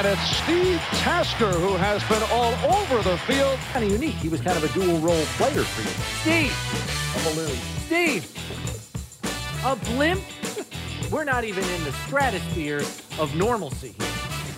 And it's Steve Tasker who has been all over the field. Kind of unique. He was kind of a dual-role player for you. Steve! A balloon. Steve! A blimp? We're not even in the stratosphere of normalcy here.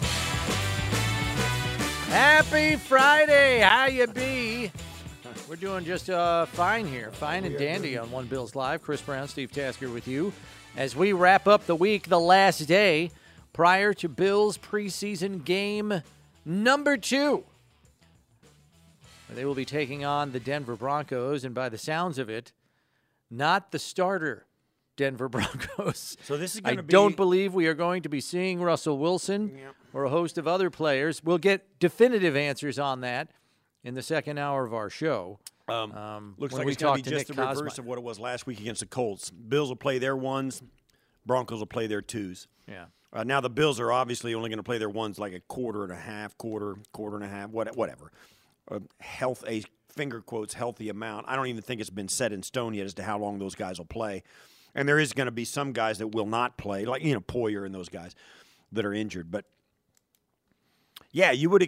Happy Friday! How you be? We're doing just fine here. Fine and dandy on One Bills Live. Chris Brown, Steve Tasker with you as we wrap up the week, the last day prior to Bills preseason game number 2. They will be taking on the Denver Broncos, and by the sounds of it, not the starter Denver Broncos. So this is going to be... I don't believe we are going to be seeing Russell Wilson or a host of other players. We'll get definitive answers on that in the second hour of our show. Looks like it's going to be just the reverse of what it was last week against the Colts. Bills will play their ones. Broncos will play their twos. Yeah. Now the Bills are obviously only going to play their ones like a quarter and a half, quarter and a half, whatever. A finger quotes healthy amount. I don't even think it's been set in stone yet as to how long those guys will play. And there is going to be some guys that will not play, like Poyer and those guys that are injured. But yeah, you would.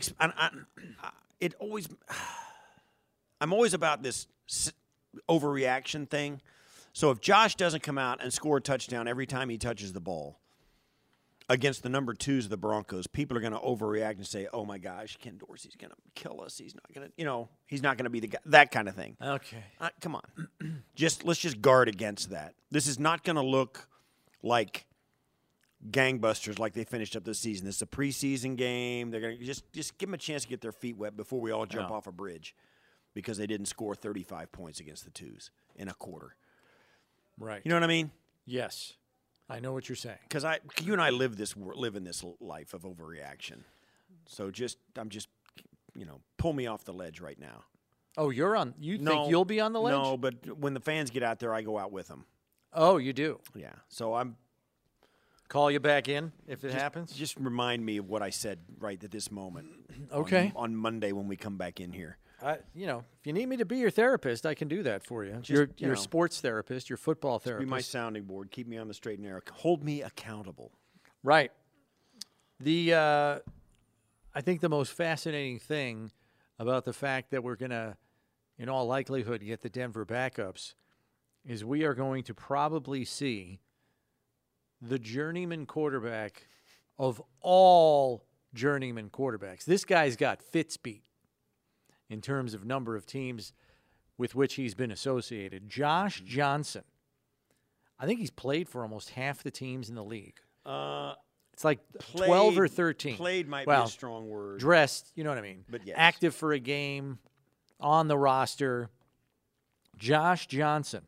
I'm always about this overreaction thing. So if Josh doesn't come out and score a touchdown every time he touches the ball against the number 2s of the Broncos, people are going to overreact and say, "Oh my gosh, Ken Dorsey's going to kill us. He's not going to, he's not going to be the guy." That kind of thing. Okay. Come on, let's just guard against that. This is not going to look like gangbusters like they finished up this season. This is a preseason game. They're going to just give them a chance to get their feet wet before we all jump off a bridge because they didn't score 35 points against the 2s in a quarter. Right. You know what I mean? Yes. I know what you're saying. Because you and I live in this life of overreaction. So I'm just, pull me off the ledge right now. Oh, you think you'll be on the ledge? No, but when the fans get out there, I go out with them. Oh, you do? Yeah. So call you back in if it happens? Just remind me of what I said right at this moment. Okay. On Monday when we come back in here. If you need me to be your therapist, I can do that for you. Your sports therapist, your football therapist. Be my sounding board. Keep me on the straight and narrow. Hold me accountable. Right. I think the most fascinating thing about the fact that we're going to, in all likelihood, get the Denver backups is we are going to probably see the journeyman quarterback of all journeyman quarterbacks. This guy's got Fitzbeat in terms of number of teams with which he's been associated. Josh Johnson. I think he's played for almost half the teams in the league. It's like 12 or 13. Played might be a strong word. Dressed, you know what I mean. But yes. Active for a game, on the roster. Josh Johnson,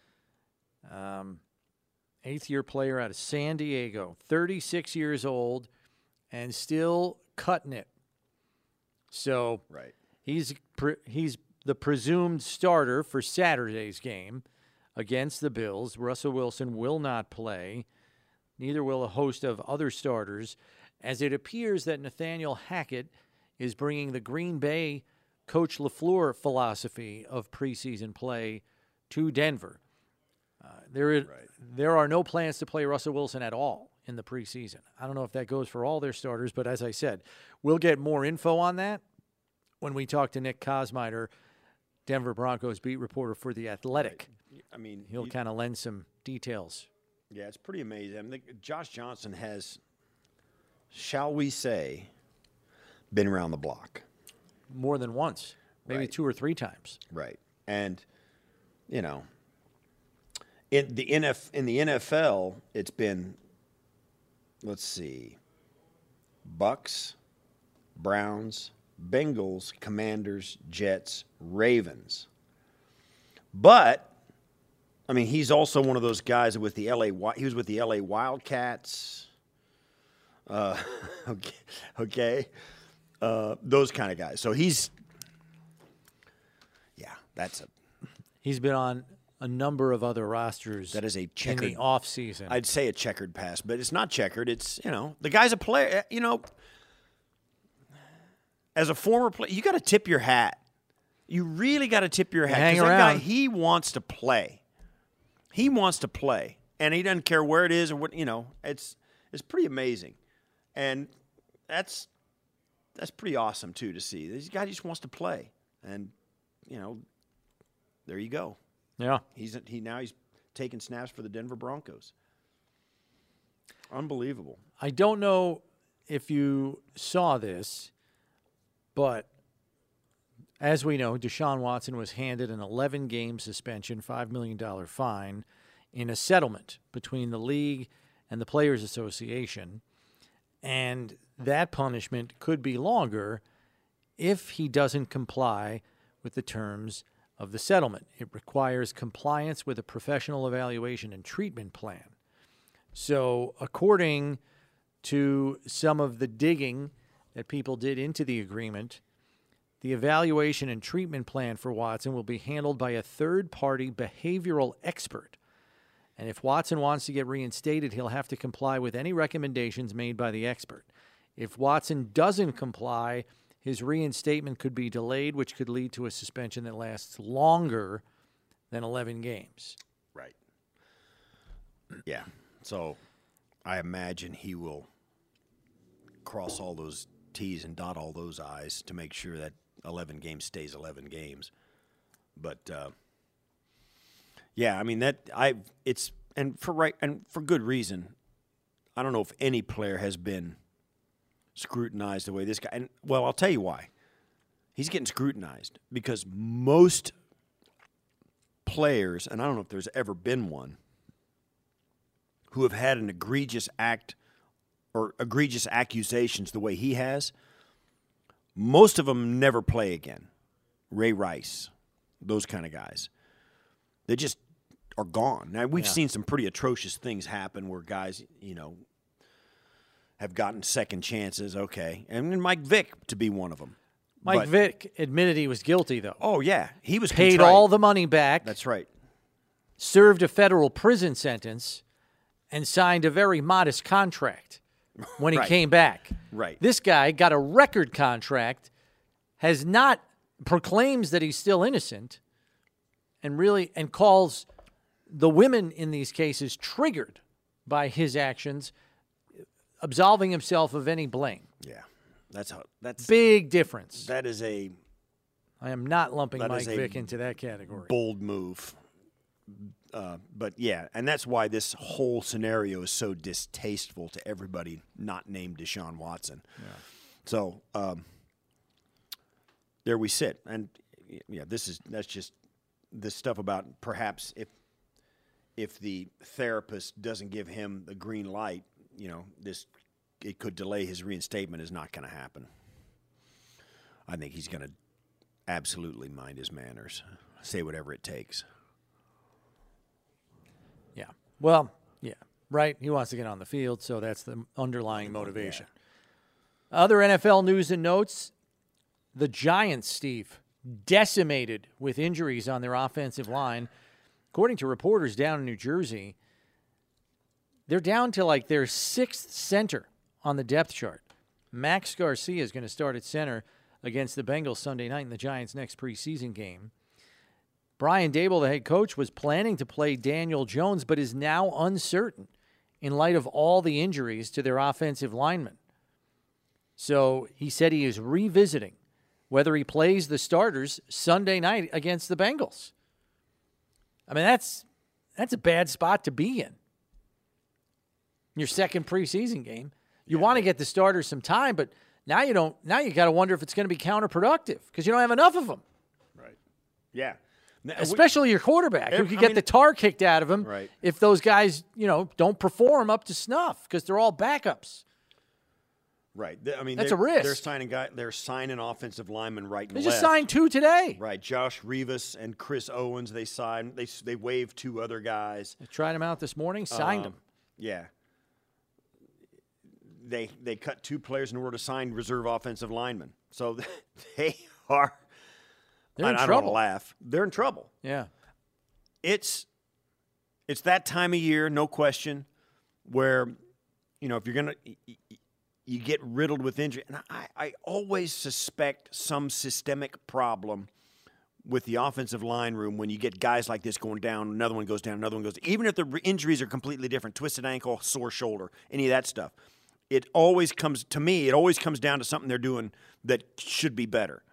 8th-year player out of San Diego, 36 years old, and still cutting it. So right. He's the presumed starter for Saturday's game against the Bills. Russell Wilson will not play. Neither will a host of other starters, as it appears that Nathaniel Hackett is bringing the Green Bay Coach LaFleur philosophy of preseason play to Denver. There are no plans to play Russell Wilson at all in the preseason. I don't know if that goes for all their starters, but as I said, we'll get more info on that when we talk to Nick Kosmider, Denver Broncos beat reporter for The Athletic. I mean, he'll kind of lend some details. Yeah, it's pretty amazing. I mean, Josh Johnson has, shall we say, been around the block. More than once, maybe 2 or 3 times. Right. And, in the NFL, it's been, let's see, Bucks, Browns, Bengals, Commanders, Jets, Ravens. But, I mean, he's also one of those guys with the he was with the LA Wildcats. Okay. Those kind of guys. So he's been on a number of other rosters. That is a checkered, in the offseason. I'd say a checkered past, but it's not checkered. It's, the guy's a player, as a former player, you got to tip your hat. You really got to tip your hat. Hang around. That guy, he wants to play. He wants to play, and he doesn't care where it is or what. It's pretty amazing, and that's that's pretty awesome too to see. This guy just wants to play, and there you go. Yeah. He's taking snaps for the Denver Broncos. Unbelievable. I don't know if you saw this, but as we know, Deshaun Watson was handed an 11-game suspension, $5 million fine in a settlement between the league and the Players Association. And that punishment could be longer if he doesn't comply with the terms of the settlement. It requires compliance with a professional evaluation and treatment plan. So according to some of the digging that people did into the agreement, the evaluation and treatment plan for Watson will be handled by a third-party behavioral expert. And if Watson wants to get reinstated, he'll have to comply with any recommendations made by the expert. If Watson doesn't comply, his reinstatement could be delayed, which could lead to a suspension that lasts longer than 11 games. Right. Yeah. So I imagine he will cross all those T's and dot all those I's to make sure that 11 games stays 11 games. But yeah, I mean for good reason. I don't know if any player has been scrutinized the way this guy. And well, I'll tell you why. He's getting scrutinized because most players, and I don't know if there's ever been one, who have had an egregious act or egregious accusations the way he has, most of them never play again. Ray Rice, those kind of guys. They just are gone. Now, we've seen some pretty atrocious things happen where guys, have gotten second chances, okay. And Mike Vick to be one of them. Mike Vick admitted he was guilty, though. Oh, yeah. He was paid contrite. all the money back. That's right. Served a federal prison sentence and signed a very modest contract when he came back. Right. This guy got a record contract, proclaims that he's still innocent, and calls the women in these cases triggered by his actions, absolving himself of any blame. Yeah. That's big difference. That is I am not lumping Mike Vick into that category. Bold move. But yeah, and that's why this whole scenario is so distasteful to everybody not named Deshaun Watson. Yeah. So there we sit, and yeah, that's just this stuff about perhaps if the therapist doesn't give him the green light, it could delay his reinstatement. Is not going to happen. I think he's going to absolutely mind his manners, say whatever it takes. Yeah. Well, yeah, right. He wants to get on the field, so that's the underlying motivation. Yeah. Other NFL news and notes, the Giants, Steve, decimated with injuries on their offensive line. According to reporters down in New Jersey, they're down to their sixth center on the depth chart. Max Garcia is going to start at center against the Bengals Sunday night in the Giants' next preseason game. Brian Daboll, the head coach, was planning to play Daniel Jones, but is now uncertain in light of all the injuries to their offensive linemen. So he said he is revisiting whether he plays the starters Sunday night against the Bengals. I mean, that's a bad spot to be in. Your second preseason game. You want to get the starters some time, but now you don't. Now you got to wonder if it's going to be counterproductive because you don't have enough of them. Right. Yeah. Especially your quarterback, who could get the tar kicked out of him if those guys, don't perform up to snuff because they're all backups. Right. I mean, that's a risk. They're signing offensive linemen right and left. They just signed 2 today. Right. Josh Rivas and Chris Owens. They signed. They waived 2 other guys. They tried them out this morning. Signed them. Yeah. They cut 2 players in order to sign reserve offensive linemen. So they are. They're in trouble. I don't want to laugh. They're in trouble. Yeah. It's that time of year, no question, where, if you're going to you get riddled with injury. And I always suspect some systemic problem with the offensive line room when you get guys like this going down, another one goes down, another one goes. Even if the injuries are completely different, twisted ankle, sore shoulder, any of that stuff. it always comes to me. It always comes down to something they're doing that should be better.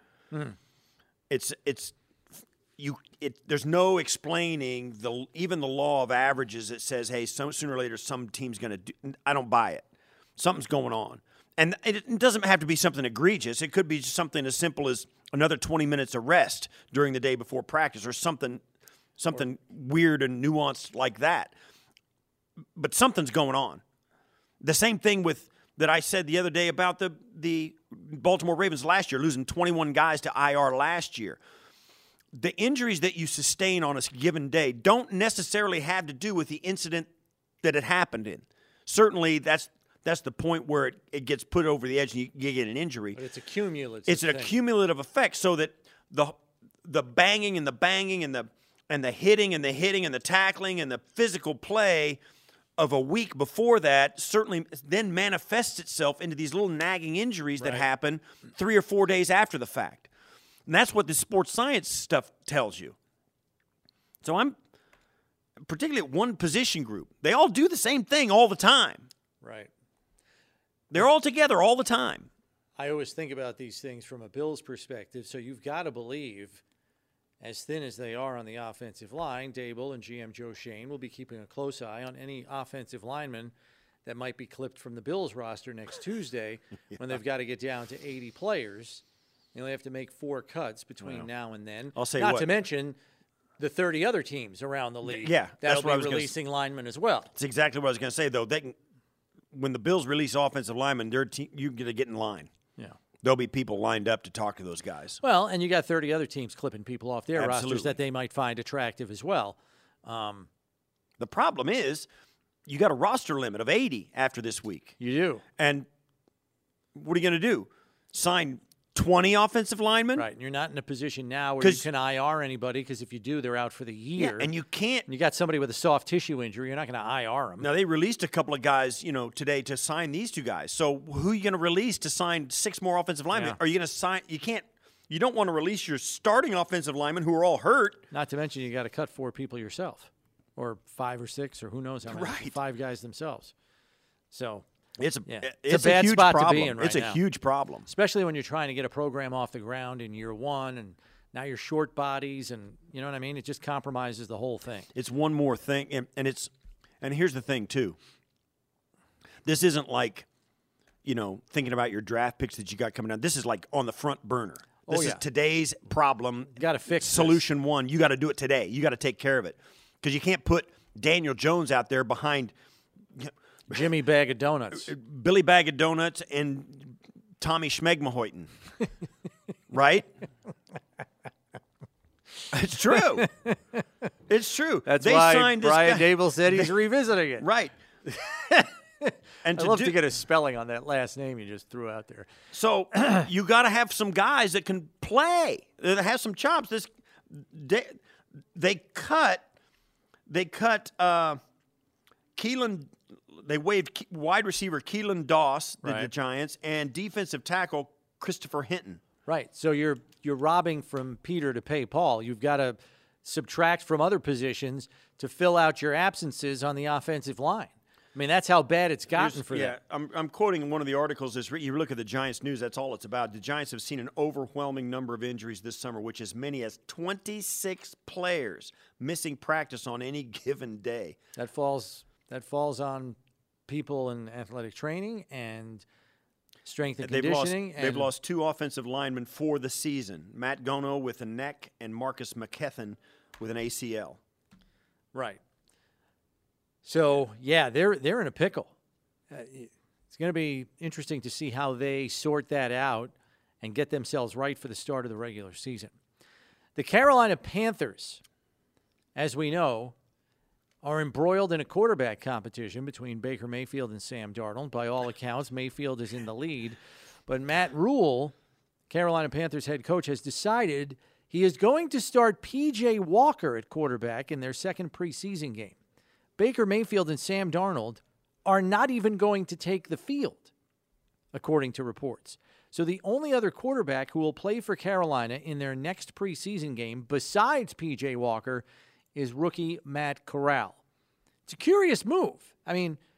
There's no explaining even the law of averages that says, hey, sooner or later some team's going to do. I don't buy it. Something's going on, and it doesn't have to be something egregious. It could be just something as simple as another 20 minutes of rest during the day before practice, or something weird and nuanced like that. But something's going on. The same thing that I said the other day about the Baltimore Ravens last year, losing 21 guys to IR last year. The injuries that you sustain on a given day don't necessarily have to do with the incident that it happened in. Certainly, that's the point where it gets put over the edge and you get an injury. But it's a cumulative. It's an accumulative effect, so that the banging and the banging and the hitting and the tackling and the physical play of a week before that certainly then manifests itself into these little nagging injuries that happen 3 or 4 days after the fact. And that's what the sports science stuff tells you. So I'm particularly at one position group. They all do the same thing all the time. Right. They're all together all the time. I always think about these things from a Bills perspective. So you've got to believe, as thin as they are on the offensive line, Dable and GM Joe Shane will be keeping a close eye on any offensive lineman that might be clipped from the Bills roster next Tuesday when they've got to get down to 80 players. You know, they have to make 4 cuts between now and then. I'll say Not what. to mention the 30 other teams around the league. Yeah, that's what I was be releasing linemen as well. That's exactly what I was going to say, though. When the Bills release offensive linemen, you're going to get in line. Yeah. There'll be people lined up to talk to those guys. Well, and you got 30 other teams clipping people off their Absolutely. rosters that they might find attractive as well. The problem is you got a roster limit of 80 after this week. You do. And what are you going to do? Sign 20 offensive linemen? Right, and you're not in a position now where you can IR anybody, because if you do, they're out for the year. Yeah, and you can't. And you got somebody with a soft tissue injury, you're not going to IR them. Now, they released a couple of guys, today to sign these 2 guys. So who are you going to release to sign 6 more offensive linemen? Yeah. Are you going to sign? You don't want to release your starting offensive linemen who are all hurt. Not to mention you got to cut 4 people yourself, or 5 or 6, or who knows how many. Right. 5 guys themselves. So It's a bad huge spot problem. to be in right It's now. a huge problem. Especially when you're trying to get a program off the ground in year 1, and now you're short bodies, and you know what I mean? It just compromises the whole thing. It's one more thing, and here's the thing too. This isn't like, thinking about your draft picks that you got coming down. This is like on the front burner. This is today's problem. Got to fix solution 1. You got to do it today. You got to take care of it, because you can't put Daniel Jones out there behind Jimmy Bag of Donuts. Billy Bag of Donuts and Tommy Schmegmahoyten. Right? It's true. It's true. That's they why signed this Brian guy. Dable said he's revisiting it. Right. And I'd love to get a spelling on that last name you just threw out there. So you got to have some guys that can play, that have some chops. They cut Keelan. They waived wide receiver Keelan Doss, the Giants, and defensive tackle Christopher Hinton. Right. So you're robbing from Peter to pay Paul. You've got to subtract from other positions to fill out your absences on the offensive line. I mean, that's how bad it's gotten for them. Yeah, I'm quoting one of the articles. You look at the Giants news, that's all it's about. The Giants have seen an overwhelming number of injuries this summer, which as many as 26 players missing practice on any given day. That falls on people in athletic training and strength and conditioning. They've lost 2 offensive linemen for the season. Matt Gono with a neck and Marcus McKethan with an ACL. Right. So, yeah, they're in a pickle. It's going to be interesting to see how they sort that out and get themselves right for the start of the regular season. The Carolina Panthers, as we know, are embroiled in a quarterback competition between Baker Mayfield and Sam Darnold. By all accounts, Mayfield is in the lead. But Matt Rule, Carolina Panthers head coach, has decided he is going to start P.J. Walker at quarterback in their second preseason game. Baker Mayfield and Sam Darnold are not even going to take the field, according to reports. So the only other quarterback who will play for Carolina in their next preseason game, besides P.J. Walker, is rookie Matt Corral. It's a curious move. I mean,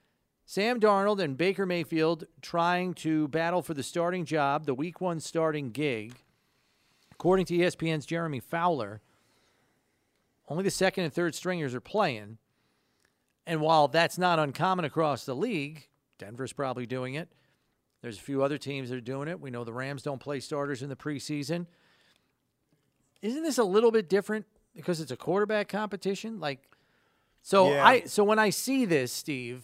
Sam Darnold and Baker Mayfield trying to battle for the starting job, the Week 1 starting gig. According to ESPN's Jeremy Fowler, only the second and third stringers are playing. And while that's not uncommon across the league, Denver's probably doing it. There's a few other teams that are doing it. We know the Rams don't play starters in the preseason. Isn't this a little bit different because it's a quarterback competition? So when I see this, Steve,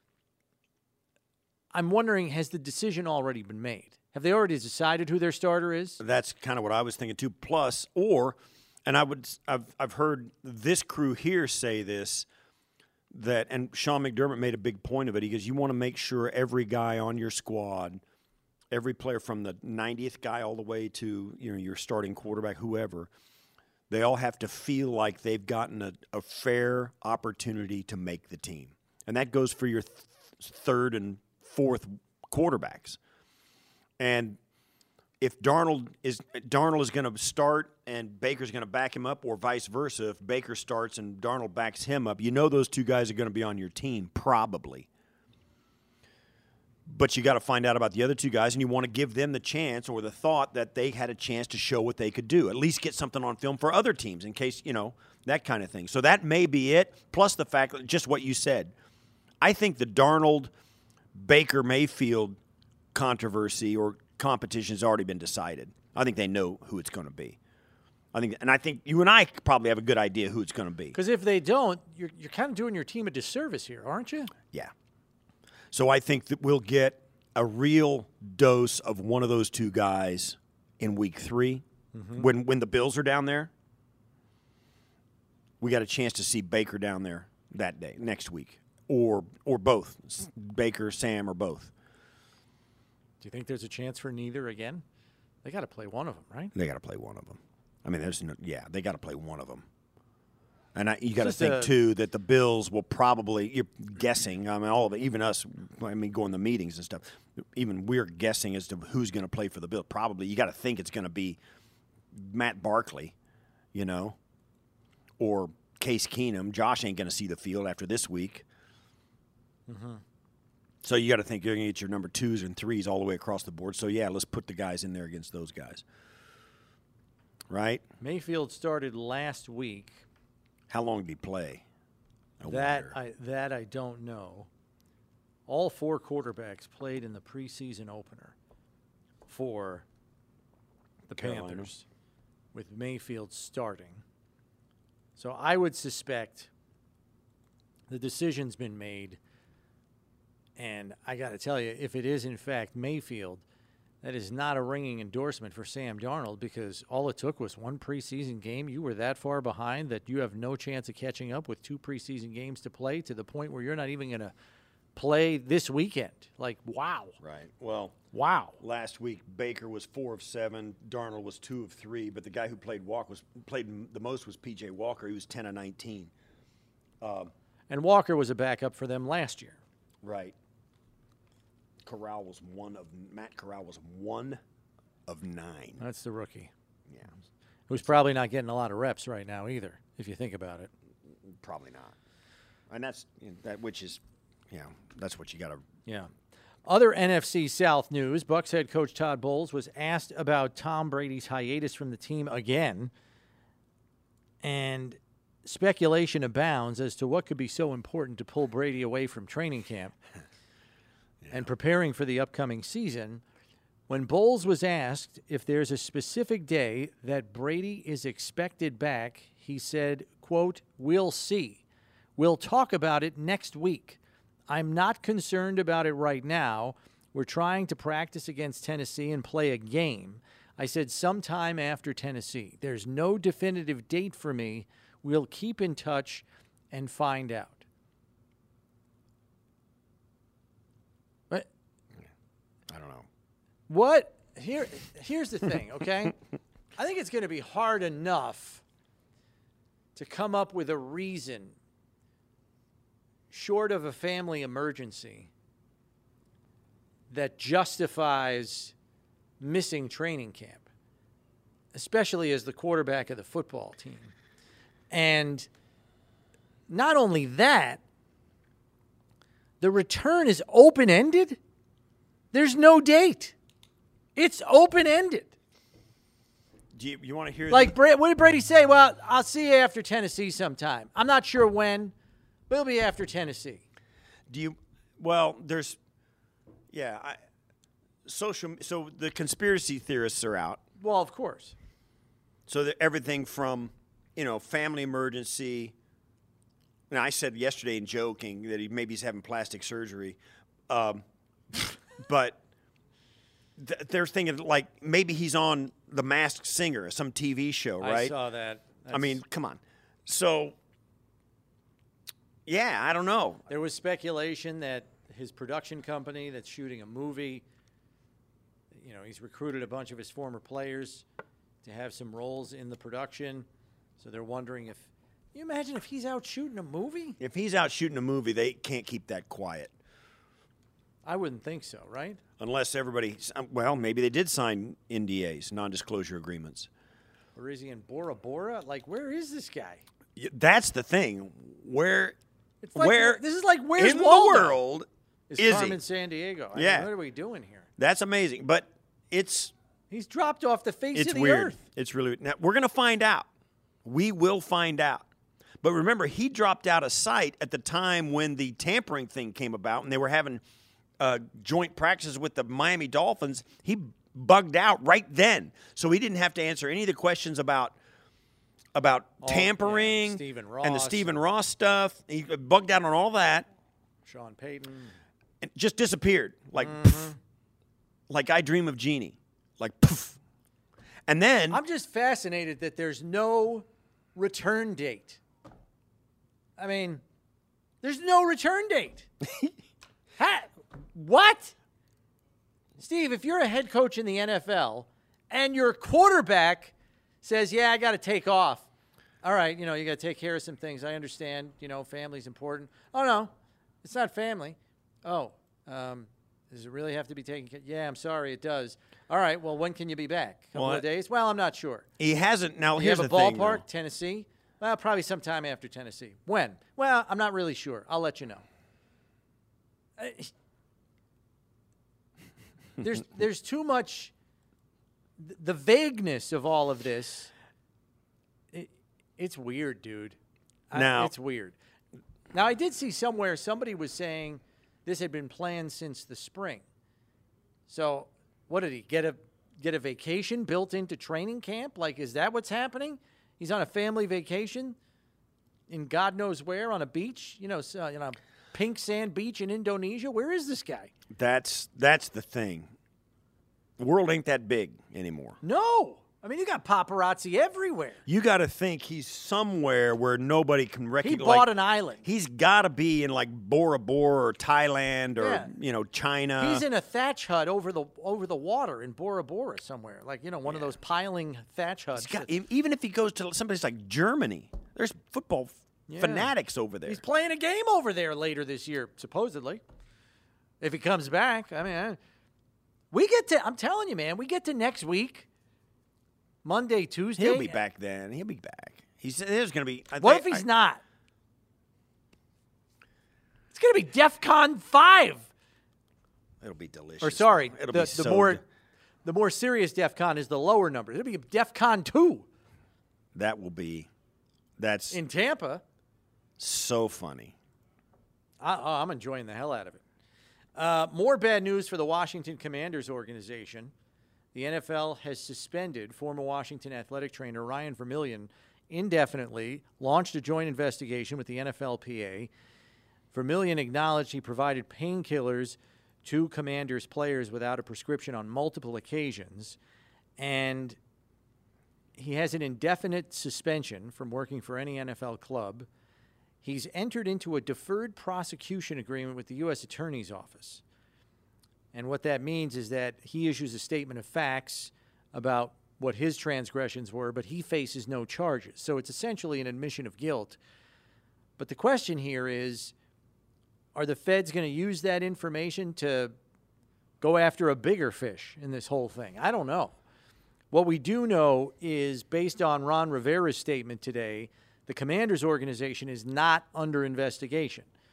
I'm wondering, has the decision already been made? Have they already decided who their starter is? That's kind of what I was thinking too. Plus, I've heard this crew here say this, and Sean McDermott made a big point of it. He goes, you want to make sure every guy on your squad, every player from the 90th guy all the way to your starting quarterback, whoever, they all have to feel like they've gotten a fair opportunity to make the team. And that goes for your third and fourth quarterbacks. And if Darnold is going to start and Baker's going to back him up, or vice versa, if Baker starts and Darnold backs him up, those two guys are going to be on your team probably. But you got to find out about the other two guys, and you want to give them the chance or the thought that they had a chance to show what they could do, at least get something on film for other teams in case, that kind of thing. So that may be it, plus the fact that just what you said. I think the Darnold Baker Mayfield controversy or competition has already been decided. I think they know who it's going to be. I think you and I probably have a good idea who it's going to be. Because if they don't, you're kind of doing your team a disservice here, aren't you? Yeah. So I think that we'll get a real dose of one of those two guys in Week 3 when the Bills are down there. We got a chance to see Baker down there that day, next week, or both, Baker, Sam, or both. Do you think there's a chance for neither again? They got to play one of them, right? They got to play one of them. I mean, they got to play one of them. And you got to think, too, that the Bills will probably, you're guessing, I mean, all of it, even us, going to meetings and stuff, even we're guessing as to who's going to play for the Bills. Probably, you got to think it's going to be Matt Barkley, or Case Keenum. Josh ain't going to see the field after this week. Mm-hmm. So you got to think you're going to get your number 2s and 3s all the way across the board. So, yeah, let's put the guys in there against those guys. Right? Mayfield started last week. How long did he play? That I don't know. All 4 quarterbacks played in the preseason opener for the Panthers, with Mayfield starting. So I would suspect the decision's been made. And I got to tell you, if it is in fact Mayfield, that is not a ringing endorsement for Sam Darnold, because all it took was one preseason game. You were that far behind that you have no chance of catching up with 2 preseason games to play, to the point where you're not even going to play this weekend. Wow. Right. Well, wow. Last week, Baker was 4 of 7. Darnold was 2 of 3. But the guy who played the most was P.J. Walker. He was 10 of 19. And Walker was a backup for them last year. Right. Matt Corral was 1 of 9. That's the rookie. Yeah. Who's probably not getting a lot of reps right now either, if you think about it. Probably not. And that's what you got to. Yeah. Other NFC South news: Bucs head coach Todd Bowles was asked about Tom Brady's hiatus from the team again, and speculation abounds as to what could be so important to pull Brady away from training camp and preparing for the upcoming season. When Bowles was asked if there's a specific day that Brady is expected back, he said, quote, "We'll see. We'll talk about it next week. I'm not concerned about it right now. We're trying to practice against Tennessee and play a game. I said sometime after Tennessee. There's no definitive date for me. We'll keep in touch and find out." I don't know. What? Here's the thing, okay? I think it's going to be hard enough to come up with a reason, short of a family emergency, that justifies missing training camp, especially as the quarterback of the football team. And not only that, The return is open-ended? There's no date. It's open-ended. Do you want to hear? Like, what did Brady say? Well, I'll see you after Tennessee sometime. I'm not sure when, but it'll be after Tennessee. Well, there's, so the conspiracy theorists are out. Well, of course. So everything from, family emergency. And I said yesterday in joking that maybe he's having plastic surgery, but they're thinking like maybe he's on The Masked Singer, some TV show, right? I saw that. I mean, come on. So, I don't know. There was speculation that his production company that's shooting a movie, he's recruited a bunch of his former players to have some roles in the production. So they're wondering if, can you imagine if he's out shooting a movie? If he's out shooting a movie, they can't keep that quiet. I wouldn't think so, right? Unless everybody, maybe they did sign NDAs, non-disclosure agreements. Or is he in Bora Bora? Like, where is this guy? That's the thing. Where this is like, where's in Waldo? the world is Carmen he? San Diego. I Yeah. mean, what are we doing here? That's amazing. But he's dropped off the face of the weird. earth. It's really now we're going to find out. We will find out. But remember, he dropped out of sight at the time when the tampering thing came about, and they were having joint practices with the Miami Dolphins. He bugged out right then, so he didn't have to answer any of the questions about tampering and the Stephen Ross stuff. He bugged out on all that. Sean Payton. And just disappeared like poof, like I Dream of Jeannie, like poof. And then I'm just fascinated that there's no return date. I mean, there's no return date. What? Steve, if you're a head coach in the NFL and your quarterback says, I got to take off. All right, you got to take care of some things. I understand, family's important. Oh, no, it's not family. Oh, does it really have to be taken care of? Yeah, I'm sorry, it does. All right, well, when can you be back? A couple of days? Well, I'm not sure. He hasn't. Now, you here's have a the thing, ballpark, though. Tennessee? Well, probably sometime after Tennessee. When? Well, I'm not really sure. I'll let you know. There's too much. The vagueness of all of this. It's weird, dude. It's weird. Now, I did see somewhere somebody was saying this had been planned since the spring. So, what did he get a vacation built into training camp? Like, is that what's happening? He's on a family vacation in God knows where on a beach, pink sand beach in Indonesia. Where is this guy? That's the thing. The world ain't that big anymore. No. I mean, you got paparazzi everywhere. You got to think he's somewhere where nobody can recognize. He bought an island. He's got to be in like Bora Bora or Thailand or China. He's in a thatch hut over the water in Bora Bora somewhere, like one of those piling thatch huts. Even if he goes to someplace like Germany, there's football fanatics over there. He's playing a game over there later this year, supposedly. If he comes back, I mean, I'm telling you, man, we get to next week. Monday, Tuesday. He'll be back then. He'll be back. There's going to be. What if he's not? It's going to be DEFCON 5. It'll be delicious. Or sorry, it'll the be so more serious DEFCON is the lower number. It'll be DEFCON 2. That will be. That's in Tampa. So funny. I'm enjoying the hell out of it. More bad news for the Washington Commanders organization. The NFL has suspended former Washington athletic trainer Ryan Vermillion indefinitely, launched a joint investigation with the NFLPA. Vermillion acknowledged he provided painkillers to Commanders players without a prescription on multiple occasions, and he has an indefinite suspension from working for any NFL club. He's entered into a deferred prosecution agreement with the U.S. Attorney's Office. And what that means is that he issues a statement of facts about what his transgressions were, but he faces no charges. So it's essentially an admission of guilt. But the question here is, are the feds going to use that information to go after a bigger fish in this whole thing? I don't know. What we do know is, based on Ron Rivera's statement today, the Commanders organization is not under investigation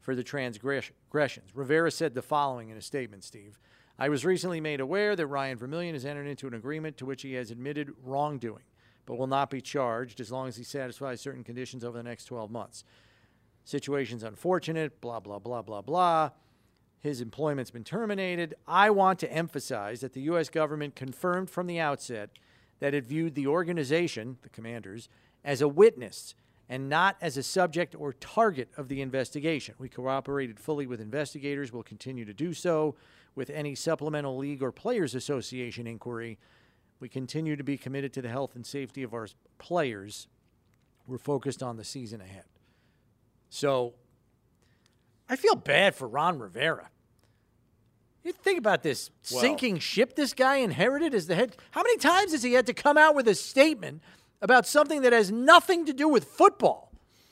for the transgressions. Rivera said the following in a statement, Steve. I was recently made aware that Ryan Vermillion has entered into an agreement to which he has admitted wrongdoing, but will not be charged as long as he satisfies certain conditions over the next 12 months. Situation's unfortunate, blah, blah, blah, blah, blah. His employment's been terminated. I want to emphasize that the U.S. government confirmed from the outset that it viewed the organization, the commanders, as a witness and not as a subject or target of the investigation. We cooperated fully with investigators. We'll continue to do so with any supplemental league or players association inquiry. We continue to be committed to the health and safety of our players. We're focused on the season ahead. So I feel bad for Ron Rivera. You think about this sinking ship this guy inherited as the head. How many times has he had to come out with a statement about something that has nothing to do with football?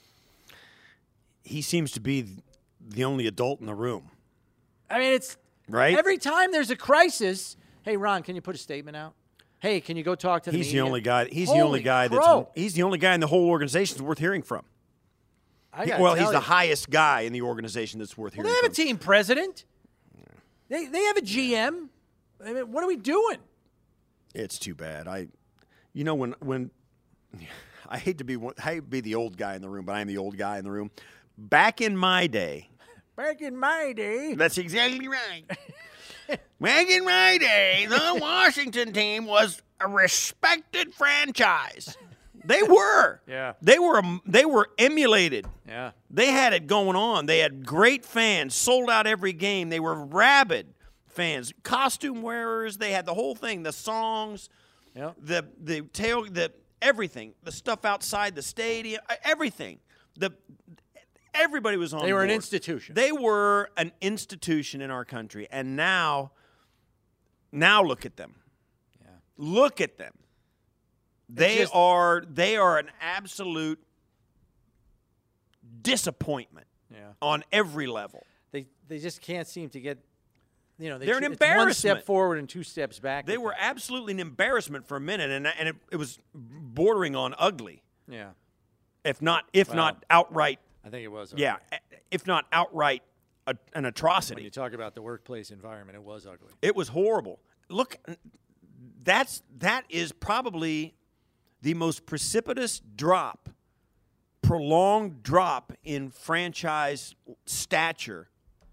He seems to be the only adult in the room. I mean, it's right. Every time there's a crisis, hey, Ron, can you put a statement out? Hey, can you go talk to the media? He's the only guy. He's Holy the only guy crow. he's the only guy in the whole organization that's worth hearing from. He's the highest guy in the organization that's worth hearing They have from. a team president. They have a GM. I mean, what are we doing? It's too bad. When I hate to be the old guy in the room, but I am the old guy in the room. Back in my day. That's exactly right. Back in my day, the Washington team was a respected franchise. They were. Yeah. They were emulated. Yeah. They had it going on. They had great fans, sold out every game. They were rabid fans, costume wearers. They had the whole thing, the songs, the everything, the stuff outside the stadium, everything. Everybody was on. They were board. an institution. They were an institution in our country, and now look at them. Yeah. Look at them. They are an absolute disappointment on every level. They just can't seem to get, they're an it's embarrassment. one step forward and two steps back. They were absolutely an embarrassment for a minute, and it was bordering on ugly. Yeah. If not outright. I think it was ugly. Yeah, if not outright an atrocity. When you talk about the workplace environment, it was ugly. It was horrible. Look, that is probably the most precipitous prolonged drop in franchise stature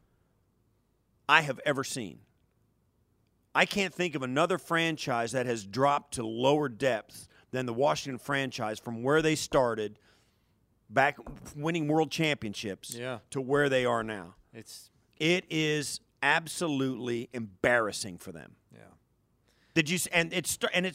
I have ever seen. I can't think of another franchise that has dropped to lower depths than the Washington franchise from where they started back winning world championships to where they are now. It is absolutely embarrassing for them. Yeah. Did you? And it's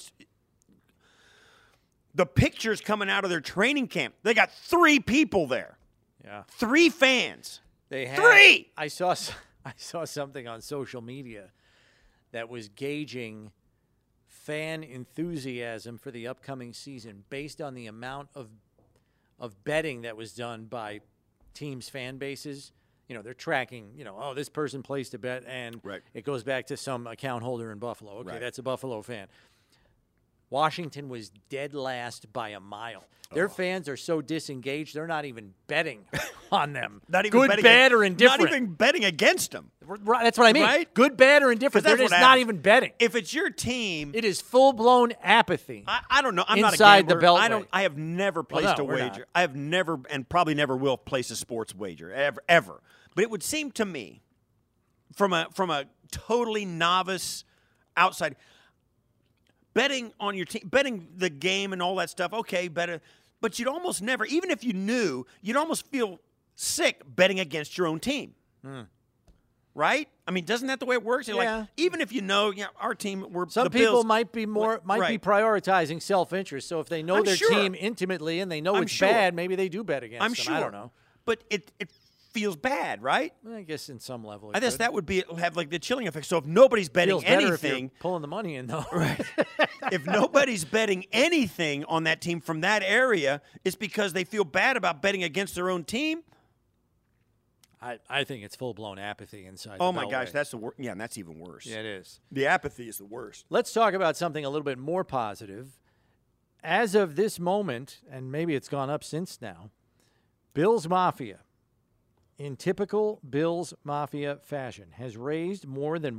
the pictures coming out of their training camp. They got 3 people there. Yeah. 3 fans. They had 3. I saw something on social media that was gauging fan enthusiasm for the upcoming season based on the amount of betting that was done by teams' fan bases. They're tracking, this person placed a bet, and it goes back to some account holder in Buffalo. Okay, that's a Buffalo fan. Washington was dead last by a mile. Their fans are so disengaged, they're not even betting on them. Not even good, betting bad, or indifferent. Not even betting against them. That's what I mean. Right? Good, bad, or indifferent. They're just not even betting. If it's your team, it is full-blown apathy. I don't know. I'm not a inside gambler. the Beltway. I have never placed a wager. Not. I have never, and probably never will, place a sports wager ever. But it would seem to me, from a totally novice outside, betting on your team, betting the game and all that stuff, okay, better. But you'd almost never, even if you knew, you'd almost feel sick betting against your own team. Right? I mean, doesn't that the way it works? You're like, even if you know, our team, we're some the people Bills, might be be prioritizing self-interest. So if they know their team intimately and they know it's bad, maybe they do bet against them. I don't know. But it feels bad, right? I guess in some level. I guess that would have like the chilling effect. So if nobody's betting anything, pulling the money in though, right? If nobody's betting anything on that team from that area, it's because they feel bad about betting against their own team. I think it's full-blown apathy inside. Oh my gosh, that's the worst. Yeah, and that's even worse. Yeah, it is. The apathy is the worst. Let's talk about something a little bit more positive. As of this moment, and maybe it's gone up since now, Bills Mafia in typical Bills Mafia fashion, has raised more than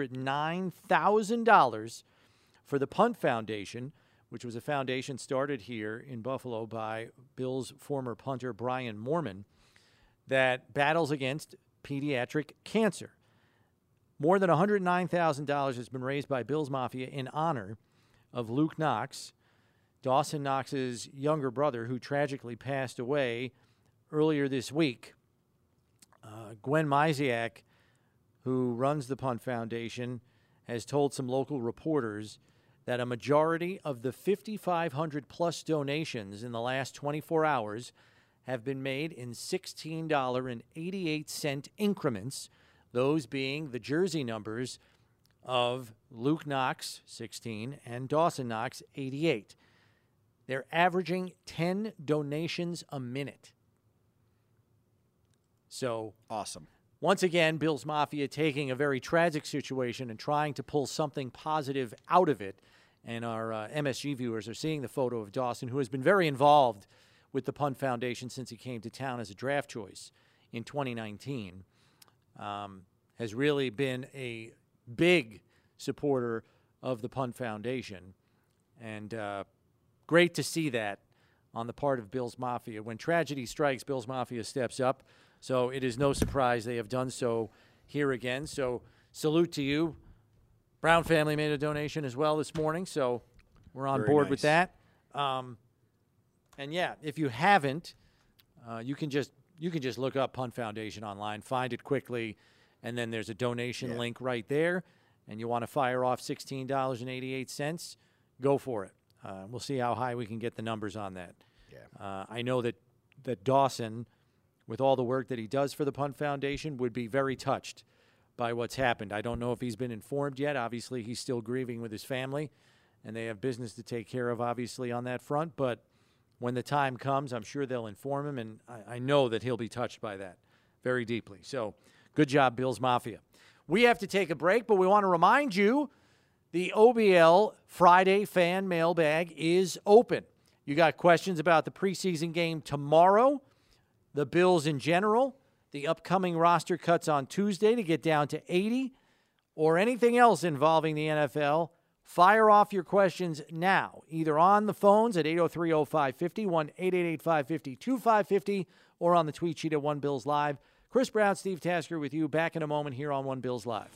$109,000 for the Punt Foundation, which was a foundation started here in Buffalo by Bills' former punter Brian Moorman that battles against pediatric cancer. More than $109,000 has been raised by Bills Mafia in honor of Luke Knox, Dawson Knox's younger brother, who tragically passed away earlier this week. Gwen Misiak, who runs the Punt Foundation, has told some local reporters that a majority of the 5,500-plus donations in the last 24 hours have been made in $16.88 increments, those being the jersey numbers of Luke Knox, 16, and Dawson Knox, 88. They're averaging 10 donations a minute. So awesome. Once again, Bills Mafia taking a very tragic situation and trying to pull something positive out of it. And our MSG viewers are seeing the photo of Dawson, who has been very involved with the Punt Foundation since he came to town as a draft choice in 2019. Has really been a big supporter of the Punt Foundation. And great to see that on the part of Bills Mafia. When tragedy strikes, Bills Mafia steps up. So it is no surprise they have done so here again. So salute to you. Brown family made a donation as well this morning, so we're on board with that. And yeah, if you haven't, you can just look up Punt Foundation online, find it quickly, and then there's a donation link right there. And you want to fire off $16.88, go for it. We'll see how high we can get the numbers on that. Yeah. I know that Dawson, with all the work that he does for the Punt Foundation, would be very touched by what's happened. I don't know if he's been informed yet. Obviously, he's still grieving with his family, and they have business to take care of, obviously, on that front. But when the time comes, I'm sure they'll inform him, and I know that he'll be touched by that very deeply. So good job, Bills Mafia. We have to take a break, but we want to remind you the OBL Friday fan mailbag is open. You got questions about the preseason game tomorrow, the Bills in general, the upcoming roster cuts on Tuesday to get down to 80, or anything else involving the NFL, fire off your questions now, either on the phones at 803-0550, 1-888-550-2550, or on the tweet sheet at One Bills Live. Chris Brown, Steve Tasker with you. Back in a moment here on One Bills Live.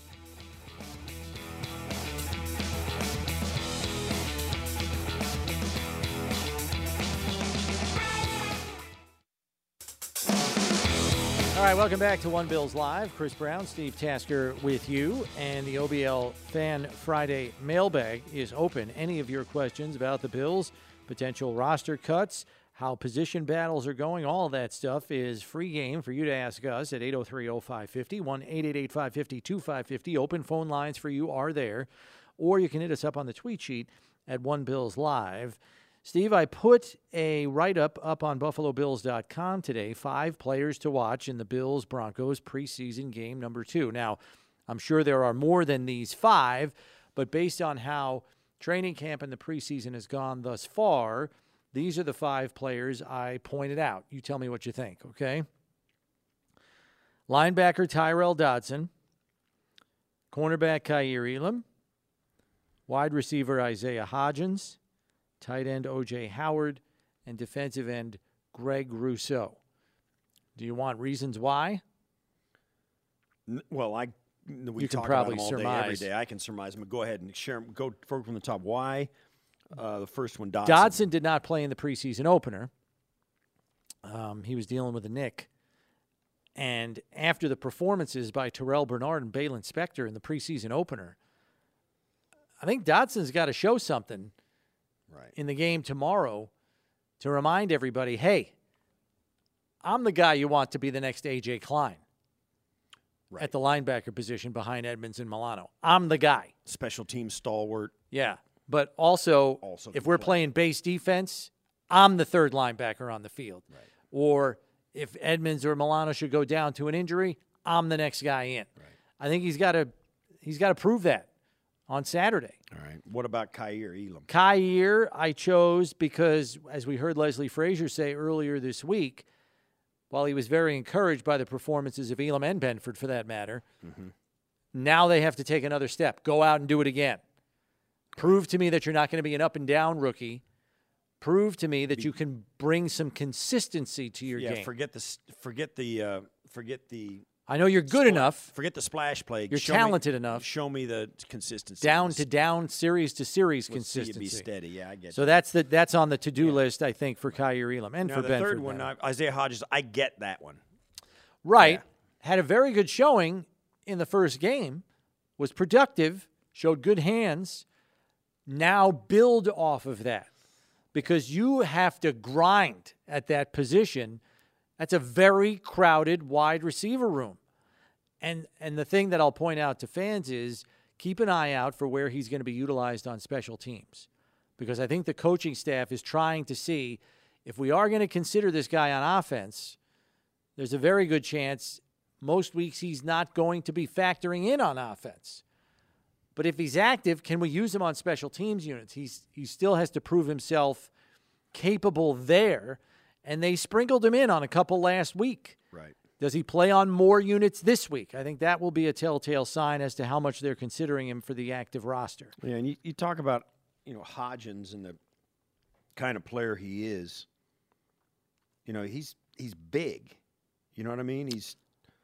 All right, welcome back to One Bills Live. Chris Brown, Steve Tasker with you, and the OBL Fan Friday mailbag is open. Any of your questions about the Bills, potential roster cuts, how position battles are going, all of that stuff is free game for you to ask us at 803-0550, 1-888-550-2550. Open phone lines for you are there, or you can hit us up on the tweet sheet at One Bills Live. Steve, I put a write-up up on BuffaloBills.com today, 5 players to watch in the Bills-Broncos preseason game number 2. Now, I'm sure there are more than these 5, but based on how training camp and the preseason has gone thus far, these are the 5 players I pointed out. You tell me what you think, okay? Linebacker Tyrel Dodson, cornerback Kaiir Elam, wide receiver Isaiah Hodgins, tight end O.J. Howard, and defensive end Greg Rousseau. Do you want reasons why? Well, we talk about them all day, every day. I can surmise them. Go ahead and share them. Go from the top. Why? The first one, Dodson. Dodson did not play in the preseason opener. He was dealing with a nick. And after the performances by Terrell Bernard and Balin Spector in the preseason opener, I think Dodson's got to show something in the game tomorrow to remind everybody, hey, I'm the guy you want to be the next A.J. Klein at the linebacker position behind Edmonds and Milano. I'm the guy. Special team stalwart. Yeah, but also if we're playing base defense, I'm the third linebacker on the field. Right. Or if Edmonds or Milano should go down to an injury, I'm the next guy in. Right. I think he's got to prove that on Saturday. All right. What about Kaiir Elam? Kaiir I chose because, as we heard Leslie Frazier say earlier this week, while he was very encouraged by the performances of Elam and Benford for that matter, now they have to take another step. Go out and do it again. Prove to me that you're not going to be an up-and-down rookie. Prove to me that you can bring some consistency to your game. Forget the I know you're good enough. Forget the splash play. You're talented enough. Show me the consistency. Down to down, series to series consistency. Be steady. Yeah, I get. So that's on the to-do list, I think, for Kaiir Elam and now, for the Benford. third one, Isaiah Hodges. I get that one. Right. Yeah. Had a very good showing in the first game. Was productive. Showed good hands. Now build off of that, because you have to grind at that position. That's a very crowded wide receiver room. And the thing that I'll point out to fans is keep an eye out for where he's going to be utilized on special teams, because I think the coaching staff is trying to see if we are going to consider this guy on offense, there's a very good chance most weeks he's not going to be factoring in on offense. But if he's active, can we use him on special teams units? He still has to prove himself capable there, and they sprinkled him in on a couple last week. Right. Does he play on more units this week? I think that will be a telltale sign as to how much they're considering him for the active roster. Yeah, and you talk about, Hodgins and the kind of player he is. He's big. You know what I mean? He's